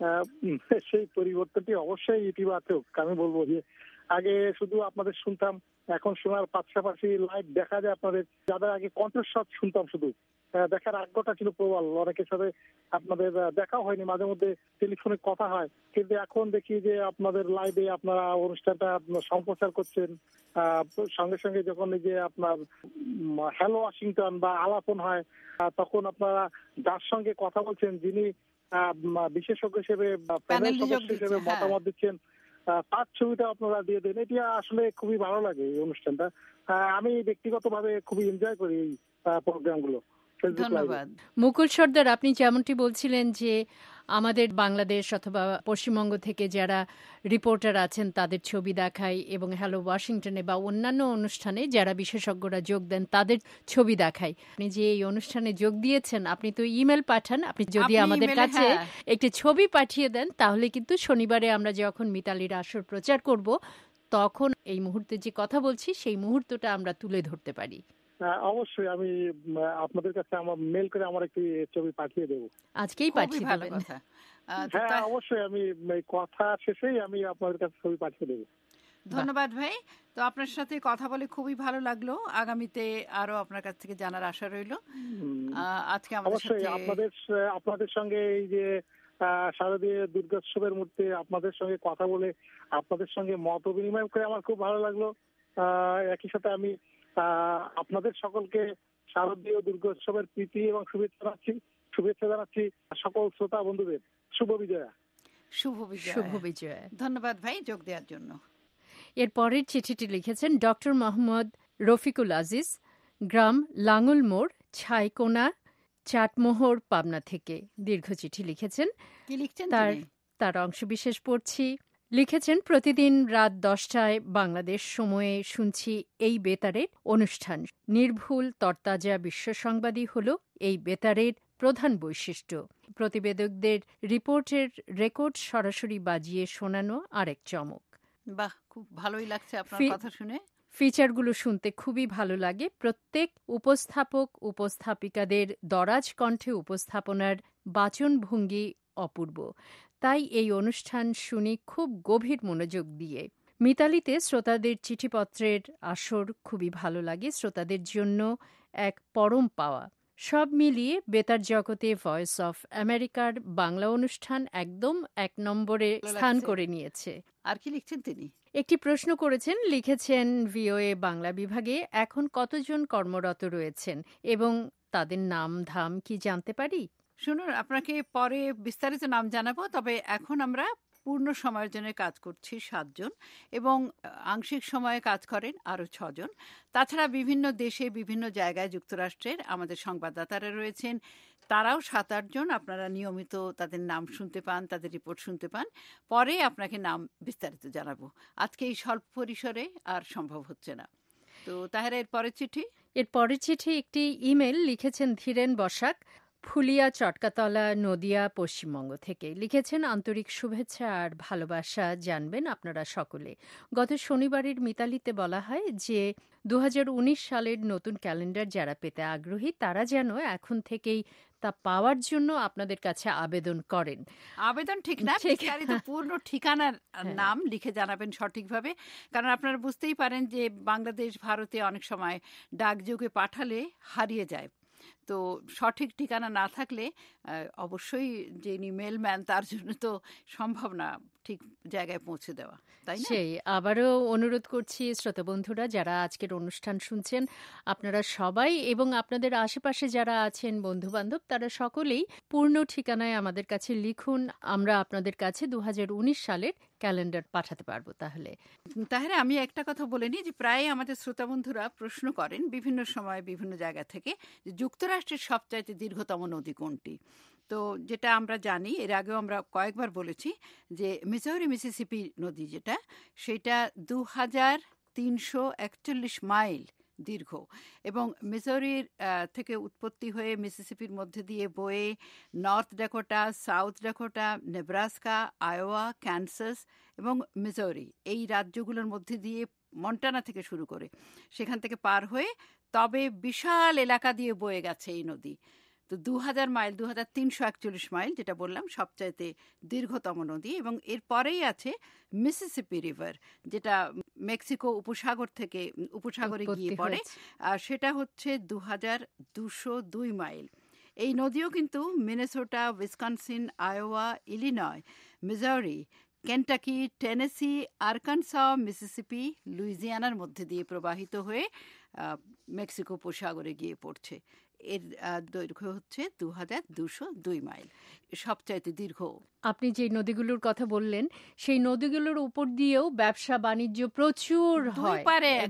সেই পরিবর্তনটি অবশ্যই ইতিবাচক। আমি বলবো যে আগে শুধু আপনাদের শুনতাম, এখন শোনার পাশাপাশি লাইভ দেখা যায় আপনাদের। যাদের আগে কণ্ঠস্বর শুনতাম শুধু, দেখার আগ্রহটা ছিল প্রবল, অনেকের সাথে আপনাদের দেখাও হয়নি, মাঝে মধ্যে টেলিফোনে কথা হয়, কিন্তু এখন দেখি যে আপনাদের লাইভে আপনারা অনুষ্ঠানটা সম্প্রচার করছেন। সঙ্গে সঙ্গে যখন এই যে আপনার হ্যালো ওয়াশিংটন বা আলাপন হয়, তখন আপনারা যার সঙ্গে কথা বলছেন, যিনি বিশেষজ্ঞ হিসেবে প্যানেল সদস্য হিসেবে মতামত দিচ্ছেন, তার ছবিটা আপনারা দিয়ে দেন। এটা আসলে খুবই ভালো লাগে এই অনুষ্ঠানটা। আমি ব্যক্তিগতভাবে খুবই এনজয় করি এই প্রোগ্রামগুলো। ধন্যবাদ। মুকুল সর্দার, আপনি যেমনটি বলছিলেন যে আমাদের বাংলাদেশ অথবা পশ্চিমবঙ্গ থেকে যারা রিপোর্টার আছেন তাদের ছবি দেখায়, এবং হ্যালো ওয়াশিংটনে বা অন্যান্য অনুষ্ঠানে যারা বিশেষজ্ঞরা যোগ দেন তাদের ছবি দেখায়। আপনি যে এই অনুষ্ঠানে যোগ দিয়েছেন, আপনি তো ইমেল পাঠান, আপনি যদি আমাদের কাছে একটি ছবি পাঠিয়ে দেন তাহলে কিন্তু শনিবারে আমরা যখন মিতালির আসর প্রচার করব তখন এই মুহূর্তে যে কথা বলছি সেই মুহূর্তটা আমরা তুলে ধরতে পারি। অবশ্যই আমি আপনাদের কাছে আমার মেল করে আমার একটি ছবি পাঠিয়ে দেবো। আজকেই পাঠিয়ে দেবেন? হ্যাঁ, অবশ্যই। আমি কথা শেষেই আমি আপনাদের কাছে ছবি পাঠিয়ে দেবো। ধন্যবাদ ভাই। তো আপনার সাথে কথা বলে খুবই ভালো লাগলো। আগামীতে আরো আপনার কাছ থেকে জানার আশা রইল। আজকে অবশ্যই আপনাদের আপনাদের সঙ্গে এই যে শারদীয় দুর্গোৎসবের মধ্যে আপনাদের সঙ্গে কথা বলে, আপনাদের সঙ্গে মত বিনিময় করে আমার খুব ভালো লাগলো। একই সাথে আমি আপনাদের সকলকে শারদীয় দুর্গোৎসবের প্রীতি এবং শুভেচ্ছা জানাচ্ছি শুভেচ্ছা জানাচ্ছি সকল শ্রোতা বন্ধুদের। শুভ বিজয়া। শুভ বিজয়া। শুভ বিজয়া। ধন্যবাদ ভাই যোগ দেওয়ার জন্য। এর পরের চিঠিটি লিখেছেন ডক্টর মোহাম্মদ রফিকুল আজিজ, গ্রাম লাঙ্গল মোড়, ছাইকোনা, চাটমোহর, পাবনা থেকে দীর্ঘ চিঠি লিখেছেন। কি লিখছেন? তার তার অংশবিশেষ পড়ছি। লিখেছেন, প্রতিদিন রাত দশটায় বাংলাদেশ সময়ে শুনছি এই বেতারের অনুষ্ঠান। নির্ভুল তরতাজা বিশ্ব সংবাদই হল এই বেতারের প্রধান বৈশিষ্ট্য। প্রতিবেদকদের রিপোর্টের রেকর্ড সরাসরি বাজিয়ে শোনানো আরেক চমক। বাহ, খুব ভালোই লাগছে আপনার কথা শুনে। ফিচারগুলো শুনতে খুবই ভালো লাগে। প্রত্যেক উপস্থাপক উপস্থাপিকাদের দরাজ কণ্ঠে উপস্থাপনার বাচনভঙ্গি অপূর্ব। তাই এই অনুষ্ঠান শুনি খুব গভীর মনোযোগ দিয়ে। মিতালিতে শ্রোতাদের চিঠিপত্রের আসর খুবই ভালো লাগে, শ্রোতাদের জন্য এক পরম পাওয়া। সব মিলিয়ে বেতার জগতে ভয়েস অফ আমেরিকার বাংলা অনুষ্ঠান একদম এক নম্বরে স্থান করে নিয়েছে। আর কি লিখছেন তিনি? একটি প্রশ্ন করেছেন, লিখেছেন, ভিওএ বাংলা বিভাগে এখন কতজন কর্মরত রয়েছেন এবং তাদের নাম ধাম কি জানতে পারি? শুনুন, আপনাকে পরে বিস্তারিত নাম জানাবো, তবে এখন আমরা পূর্ণ সময়ের জন্য কাজ করছি সাতজন, এবং আংশিক সময়ে কাজ করেন আরও ছজন। তাছাড়া বিভিন্ন দেশে বিভিন্ন জায়গায় যুক্তরাষ্ট্রের আমাদের সংবাদদাতারা রয়েছেন, তারাও সাত আটজন। আপনারা নিয়মিত তাদের নাম শুনতে পান, তাদের রিপোর্ট শুনতে পান। পরে আপনাকে নাম বিস্তারিত জানাবো। আজকে এই স্বল্প পরিসরে আর সম্ভব হচ্ছে না। তো তাহলে এর পরের চিঠি এর পরের চিঠি একটি ইমেল লিখেছেন ধীরেন বসাক, ফুলিয়া, চটকাতলা, নদিয়া, পশ্চিমবঙ্গ থেকে লিখেছেন, আন্তরিক শুভেচ্ছা আর ভালোবাসা জানবেন আপনারা সকলে। গত শনিবারের মিতালিতে বলা হয় যে দু হাজার উনিশ সালের নতুন ক্যালেন্ডার যারা পেতে আগ্রহী তারা যেন এখন থেকেই তা পাওয়ার জন্য আপনাদের কাছে আবেদন করেন। আবেদন ঠিক না, বিস্তারিত পূর্ণ ঠিকানার নাম লিখে জানাবেন সঠিকভাবে, কারণ আপনারা বুঝতেই পারেন যে বাংলাদেশ ভারতে অনেক সময় ডাকযোগে পাঠালে হারিয়ে যায়। তো সঠিক ঠিকানা না থাকলে অবশ্যই যিনি মেলম্যান তার জন্য তো সম্ভব না ঠিক জায়গায় পৌঁছে দেওয়া, তাই না? সেই আবারও অনুরোধ করছি শ্রোতা বন্ধুরা যারা আজকের অনুষ্ঠান শুনছেন, আপনারা সবাই এবং আপনাদের আশেপাশে যারা আছেন বন্ধু বান্ধব তারা সকলেই পূর্ণ ঠিকানায় আমাদের কাছে লিখুন। আমরা আপনাদের কাছে দু হাজার উনিশ সালের ক্যালেন্ডার পাঠাতে পারবো। তাহলে তাহলে আমি একটা কথা বলে নিই যে প্রায় আমাদের শ্রোতা বন্ধুরা প্রশ্ন করেন বিভিন্ন সময় বিভিন্ন জায়গা থেকে যে যুক্তরাষ্ট্রের সবচাইতে দীর্ঘতম নদী কোনটি। তো যেটা আমরা জানি, এর আগেও আমরা কয়েকবার বলেছি যে মিসৌরি মিসিসিপি নদী যেটা, সেটা দু হাজার তিনশো একচল্লিশ মাইল দীর্ঘ এবং মিসৌরির থেকে উৎপত্তি হয়ে মিসিসিপির মধ্যে দিয়ে বয়ে North Dakota, South Dakota, Nebraska, Iowa, Kansas এবং মিসৌরি এই রাজ্যগুলোর মধ্যে দিয়ে মন্টানা থেকে শুরু করে সেখান থেকে পার হয়ে তবে বিশাল এলাকা দিয়ে বয়ে গেছে এই নদী। তো দু হাজার মাইল, দু হাজার তিনশো একচল্লিশ মাইল যেটা বললাম সবচাইতে দীর্ঘতম নদী। এবং এরপরেই আছে মিসিসিপি রিভার যেটা মেক্সিকো উপসাগর থেকে উপসাগরে গিয়ে পড়ে, আর সেটা হচ্ছে দু হাজার দুশো দুই মাইল। এই নদীও কিন্তু Minnesota, Wisconsin, Iowa, Illinois, Missouri, Kentucky, Tennessee, Arkansas, Mississippi, লুইজিয়ানার মধ্যে দিয়ে প্রবাহিত হয়ে মেক্সিকো উপসাগরে গিয়ে পড়ছে। এর দৈর্ঘ্য হচ্ছে দু হাজার দুশো দুই মাইল, সবচাইতে দীর্ঘ। আপনি যে নদীগুলোর কথা বললেন সেই নদীগুলোর উপর দিয়েও ব্যবসা বাণিজ্য প্রচুর হয়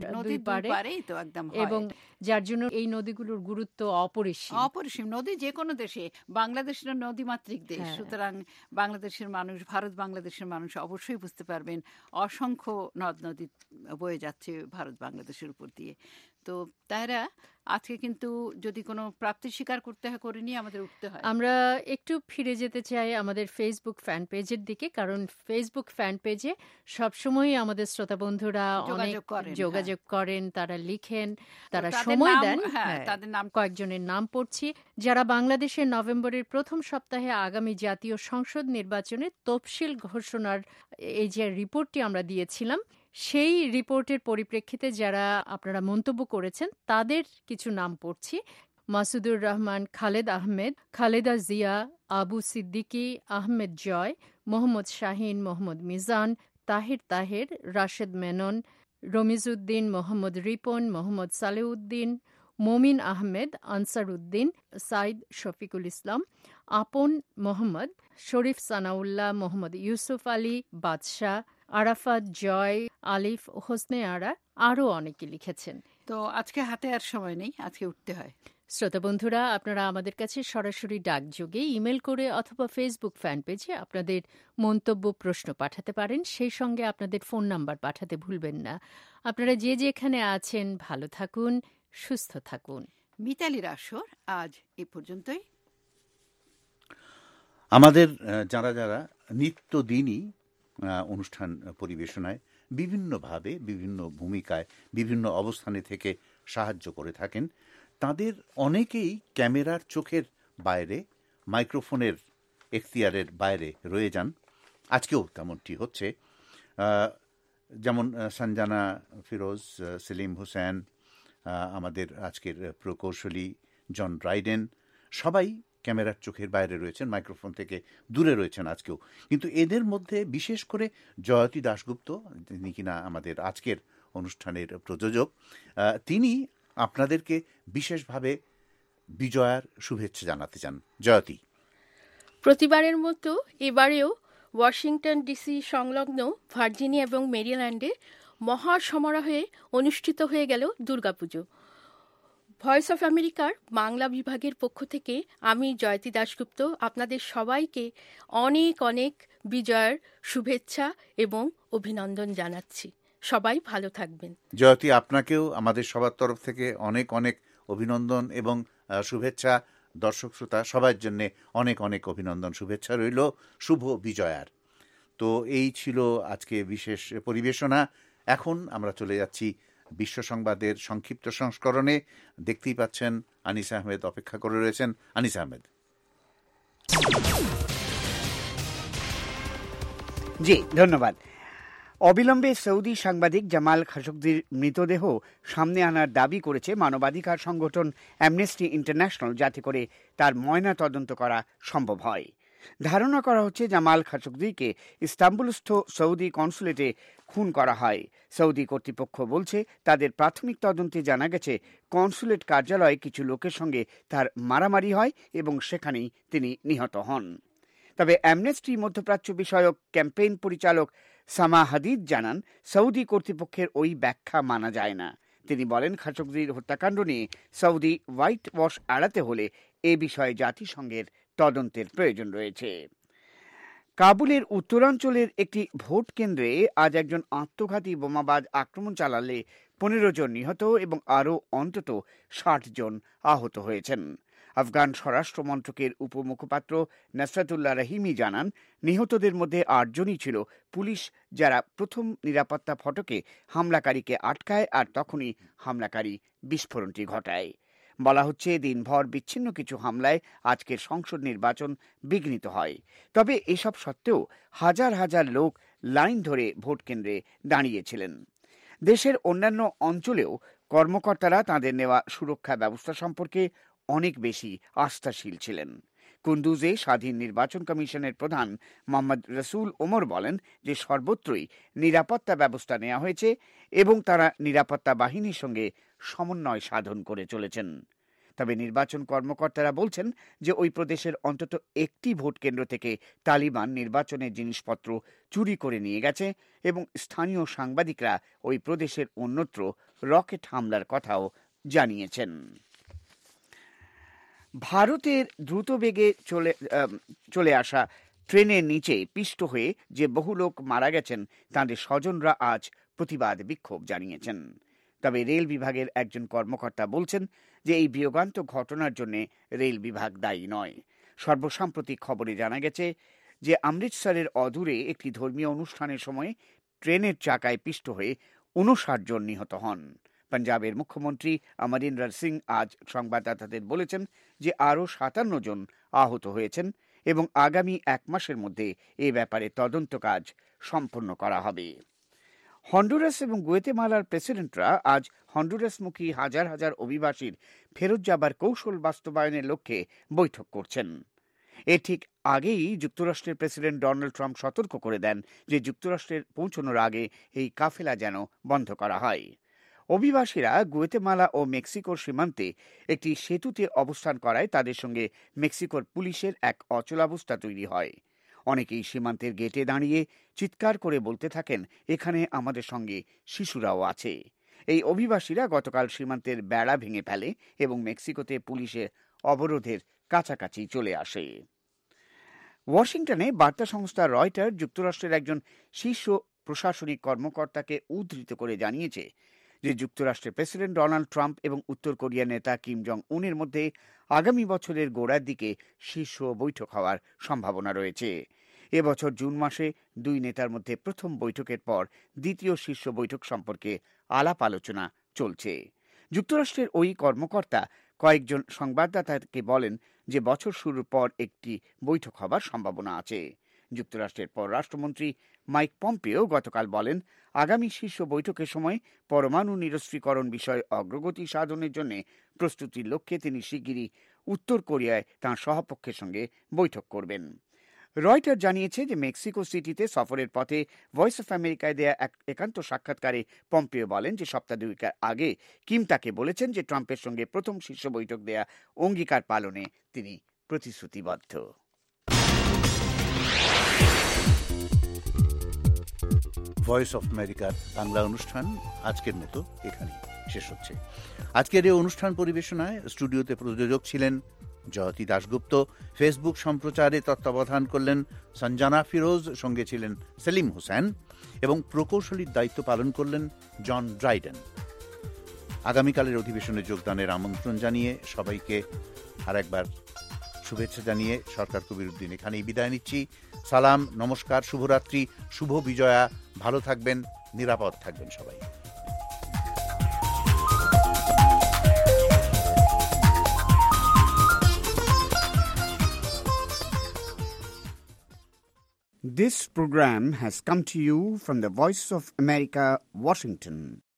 এবং যার জন্য এই নদীগুলোর গুরুত্ব অপরিসীম অপরিসীম নদী যে কোনো দেশে, বাংলাদেশের নদীমাতৃক দেশ, সুতরাং বাংলাদেশের মানুষ, ভারত বাংলাদেশের মানুষ অবশ্যই বুঝতে পারবেন অসংখ্য নদ নদী বয়ে যাচ্ছে ভারত বাংলাদেশের উপর দিয়ে। তো তারা আজকে কিন্তু যদি কোনো প্রাপ্তি স্বীকার করতে হয় করিনি, আমাদের উঠতে হয়। আমরা একটু ফিরে যেতে চাই আমাদের ফেসবুক ফ্যান পেজের দিকে, কারণ ফেসবুক ফ্যান পেজে সবসময় আমাদের শ্রোতা বন্ধুরা অনেক যোগাযোগ করেন, তারা লিখেন, তারা সময় দেন। তাদের নাম কয়েকজনের নাম পড়ছি যারা বাংলাদেশের নভেম্বরের প্রথম সপ্তাহে আগামী জাতীয় সংসদ নির্বাচনের তফসিল ঘোষণার এই যে রিপোর্টটি আমরা দিয়েছিলাম সেই রিপোর্টের পরিপ্রেক্ষিতে যারা আপনারা মন্তব্য করেছেন তাদের কিছু নাম পড়ছি। মাসুদুর রহমান, খালেদ আহমেদ, খালেদা জিয়া, আবু সিদ্দিকী, আহমেদ জয়, মোহাম্মদ শাহিন, মোহাম্মদ মিজান, তাহির তাহের, রাশেদ মেনন, রমিজউদ্দিন, মোহাম্মদ রিপন, মোহাম্মদ সালেউদ্দিন, মমিন আহমেদ, আনসার উদ্দিন, সাইদ শফিকুল ইসলাম, আপন মোহাম্মদ, শরীফ সানাউল্লাহ, মোহাম্মদ ইউসুফ আলী, বাদশাহ, আরাফাত, জয়, আলিফ, হোসনে আরা, আরও অনেকে লিখেছেন। তো আজকে হাতে আর সময় নেই, আজকে উঠতে হয়। শ্রোতা বন্ধুরা, আপনারা আমাদের কাছে সরাসরি ডাকযোগে, ইমেল করে অথবা ফেসবুক ফ্যান পেজে আপনাদের মন্তব্য, প্রশ্ন পাঠাতে পারেন। সেই সঙ্গে আপনাদের ফোন নাম্বার পাঠাতে ভুলবেন না। আপনারা যে যেখানে আছেন ভালো থাকুন, সুস্থ থাকুন। মিতালির আসর আজ এ পর্যন্তই। আমাদের যারা যারা নিত্যদিনই অনুষ্ঠান পরিবেশনায় বিভিন্নভাবে, বিভিন্ন ভূমিকায়, বিভিন্ন অবস্থানে থেকে সাহায্য করে থাকেন, তাদের অনেকেই ক্যামেরার চোখের বাইরে, মাইক্রোফোনের এখতিয়ারের বাইরে রয়ে যান। আজকেও তেমনটি হচ্ছে। যেমন সঞ্জানা ফিরোজ, সেলিম হোসেন, আমাদের আজকের প্রকৌশলী জন রাইডেন, সবাই ক্যামেরার চোখের বাইরে রয়েছেন, মাইক্রোফোন থেকে দূরে রয়েছেন আজকেও। কিন্তু এদের মধ্যে বিশেষ করে জয়তী দাশগুপ্ত, যিনি কিনা আমাদের আজকের অনুষ্ঠানের প্রযোজক, তিনি আপনাদেরকে বিশেষভাবে বিজয়ার শুভেচ্ছা জানাতে চান। জয়তী, প্রতিবারের মতো এবারেও ওয়াশিংটন ডিসি সংলগ্ন ভার্জিনিয়া এবং মেরিল্যান্ডে মহা সমারোহে অনুষ্ঠিত হয়ে গেল দুর্গাপুজো। ভয়েস অফ আমেরিকার বাংলা বিভাগের পক্ষ থেকে আমি জয়তী দাশগুপ্ত আপনাদের সবাইকে অনেক অনেক বিজয়ার শুভেচ্ছা এবং অভিনন্দন জানাচ্ছি। সবাই ভালো থাকবেন। জয়তী, আপনাকেও আমাদের সবার তরফ থেকে অনেক অনেক অভিনন্দন এবং শুভেচ্ছা। দর্শক শ্রোতা সবার জন্য অনেক অনেক অভিনন্দন, শুভেচ্ছা রইল শুভ বিজয়ার। তো এই ছিল আজকে বিশেষ পরিবেশনা। এখন আমরা চলে যাচ্ছি বিশ্ব সংবাদের সংক্ষিপ্ত সংস্করণে। দেখতেই পাচ্ছেন আনিস আহমেদ অপেক্ষা করে রয়েছেন। আনিস আহমেদ। জি ধন্যবাদ। অবিলম্বে সৌদি সাংবাদিক জামাল খাশোগজির মৃতদেহ সামনে আনার দাবি করেছে মানবাধিকার সংগঠন অ্যামনেস্টি ইন্টারন্যাশনাল, যাতে করে তার ময়না তদন্ত করা সম্ভব হয়। ধারণা করা হচ্ছে জামাল খাশোগজিকে ইস্তাম্বুলস্থ সৌদি কনসুলেটে খুন করা হয়। সৌদি কর্তৃপক্ষ বলছে তাদের প্রাথমিক তদন্তে জানা গেছে কনসুলেট কার্যালয়ে কিছু লোকের সঙ্গে তার মারামারি হয় এবং সেখানেই তিনি নিহত হন। তবে অ্যামনেস্টি মধ্যপ্রাচ্য বিষয়ক ক্যাম্পেইন পরিচালক সামা হাদিদ জানান, সৌদি কর্তৃপক্ষের ওই ব্যাখ্যা মানা যায় না। তিনি বলেন, খাশোগজির হত্যাকাণ্ড নিয়ে সৌদি হোয়াইট ওয়াশ এড়াতে হলে এ বিষয়ে জাতিসংঘের তদন্তের প্রয়োজন রয়েছে। কাবুলের উত্তরাঞ্চলের একটি ভোট কেন্দ্রে আজ একজন আত্মঘাতী বোমাবাজ আক্রমণ চালালে পনেরো জন নিহত এবং আরও অন্তত ষাট জন আহত হয়েছেন। আফগান স্বরাষ্ট্র মন্ত্রকের উপমুখপাত্র নাসরাতুল্লাহ রহিমি জানান, নিহতদের মধ্যে আটজনই ছিল পুলিশ, যারা প্রথম নিরাপত্তা ফটকে হামলাকারীকে আটকায় আর তখনই হামলাকারী বিস্ফোরণটি ঘটায়। বলা হচ্ছে, দিনভর বিচ্ছিন্ন কিছু হামলায় আজকের সংসদ নির্বাচন বিঘ্নিত হয়। তবে এসব সত্ত্বেও হাজার হাজার লোক লাইন ধরে ভোট কেন্দ্রে দাঁড়িয়েছিলেন। দেশের অন্যান্য অঞ্চলেও কর্মকর্তারা তাদের নেওয়া সুরক্ষা ব্যবস্থা সম্পর্কে অনেক বেশি আস্থাশীল ছিলেন। কুন্দুজে স্বাধীন নির্বাচন কমিশনের প্রধান মোহাম্মদ রসুল ওমর বলেন যে সর্বত্রই নিরাপত্তা ব্যবস্থা নেওয়া হয়েছে এবং তারা নিরাপত্তা বাহিনীর সঙ্গে সমন্বয় সাধন করে চলেছেন। তবে নির্বাচন কর্মকর্তারা বলছেন যে ওই প্রদেশের অন্তত একটি ভোট কেন্দ্র থেকে তালিবান নির্বাচনের জিনিসপত্র চুরি করে নিয়ে গেছে এবং স্থানীয় সাংবাদিকরা ওই প্রদেশের অন্যত্র রকেট হামলার কথাও জানিয়েছেন। ভারতের দ্রুতবেগে চলে চলে আসা ট্রেনের নিচে পিষ্ট হয়ে যে বহু লোক মারা গেছেন তাদের স্বজনরা আজ প্রতিবাদ বিক্ষোভ জানিয়েছেন। তবে রেল বিভাগের একজন কর্মকর্তা বলছেন যে এই বিয়োগান্তক ঘটনার জন্য রেল বিভাগ দায়ী নয়। সর্বসাম্প্রতিক খবরে জানা গেছে যে অমৃতসরের অদূরে একটি ধর্মীয় অনুষ্ঠানের সময় ট্রেনের চাকায় পিষ্ট হয়ে উনষাট জন নিহত হন। পাঞ্জাবের মুখ্যমন্ত্রী অমরিন্দর সিং আজ সংবাদদাতাদের বলেছেন যে আরও সাতান্ন জন আহত হয়েছেন এবং আগামী এক মাসের মধ্যে এ ব্যাপারে তদন্ত কাজ সম্পন্ন করা হবে। হন্ডুরাস এবং গুয়েতেমালার প্রেসিডেন্টরা আজ হন্ডুরাসমুখী হাজার হাজার অভিবাসীর ফেরত যাবার কৌশল বাস্তবায়নের লক্ষ্যে বৈঠক করছেন। এর ঠিক আগেই যুক্তরাষ্ট্রের প্রেসিডেন্ট ডোনাল্ড ট্রাম্প সতর্ক করে দেন যে যুক্তরাষ্ট্রের পৌঁছানোর আগে এই কাফেলা যেন বন্ধ করা হয়। অভিবাসীরা গুয়েতেমালা ও মেক্সিকোর সীমান্তে একটি সেতুতে অবস্থান করায় তাদের সঙ্গে মেক্সিকোর পুলিশের এক অচলাবস্থা তৈরি হয়। অনেকেই সীমান্তের গেটে দাঁড়িয়ে চিৎকার করে বলতে থাকেন, এখানে আমাদের সঙ্গে শিশুরাও আছে। এই অভিবাসীরা গতকাল সীমান্তের বেড়া ভেঙে ফেলে এবং মেক্সিকোতে পুলিশের অবরোধের কাছাকাছি চলে আসে। ওয়াশিংটনে বার্তা সংস্থা রয়টার যুক্তরাষ্ট্রের একজন শীর্ষ প্রশাসনিক কর্মকর্তাকে উদ্ধৃত করে জানিয়েছে যে যুক্তরাষ্ট্রের প্রেসিডেন্ট ডোনাল্ড ট্রাম্প এবং উত্তর কোরিয়ার নেতা কিম জং উনের মধ্যে আগামী বছরের গোড়ার দিকে শীর্ষ বৈঠক হওয়ার সম্ভাবনা রয়েছে। এবছর জুন মাসে দুই নেতার মধ্যে প্রথম বৈঠকের পর দ্বিতীয় শীর্ষ বৈঠক সম্পর্কে আলাপ আলোচনা চলছে। যুক্তরাষ্ট্রের ওই কর্মকর্তা কয়েকজন সংবাদদাতাকে বলেন যে বছর শুরুর পর একটি বৈঠক হবার সম্ভাবনা আছে। যুক্তরাষ্ট্রের পররাষ্ট্রমন্ত্রী মাইক পম্পেও গতকাল বলেন, আগামী শীর্ষ বৈঠকের সময় পরমাণু নিরস্ত্রীকরণ বিষয়ে অগ্রগতি সাধনের জন্য প্রস্তুতির লক্ষ্যে তিনি শিগগিরই উত্তর কোরিয়ায় তাঁর সহপক্ষের সঙ্গে বৈঠক করবেন। রয়টার জানিয়েছে যে মেক্সিকো সিটিতে সফরের পথে ভয়েস অফ আমেরিকায় দেয়া এক একান্ত সাক্ষাৎকারে পম্পেও বলেন যে সপ্তাহ দুয়েক আগে কিম তাকে বলেছেন যে ট্রাম্পের সঙ্গে প্রথম শীর্ষ বৈঠক দেয়া অঙ্গীকার পালনে তিনি প্রতিশ্রুতিবদ্ধ। ভয়েস অফ আমেরিকার বাংলা অনুষ্ঠান আজকের মতো এখানেই শেষ হচ্ছে। আজকের এই অনুষ্ঠান পরিবেশনায় স্টুডিওতে প্রযোজক ছিলেন জয়তী দাশগুপ্ত, ফেসবুক সম্প্রচারে তত্ত্বাবধান করলেন সঞ্জানা ফিরোজ, সঙ্গে ছিলেন সেলিম হোসেন এবং প্রকৌশলীর দায়িত্ব পালন করলেন জন ড্রাইডেন। আগামীকালের অধিবেশনে যোগদানের আমন্ত্রণ জানিয়ে সবাইকে আর একবার শুভেচ্ছা জানিয়ে সরকার কবিরউদ্দিন এখানেই বিদায় নিচ্ছি। সালাম, নমস্কার, শুভরাত্রি, শুভ বিজয়া। ভালো থাকবেন, নিরাপদ থাকবেন সবাই। This program has come to you from the Voice of America, Washington.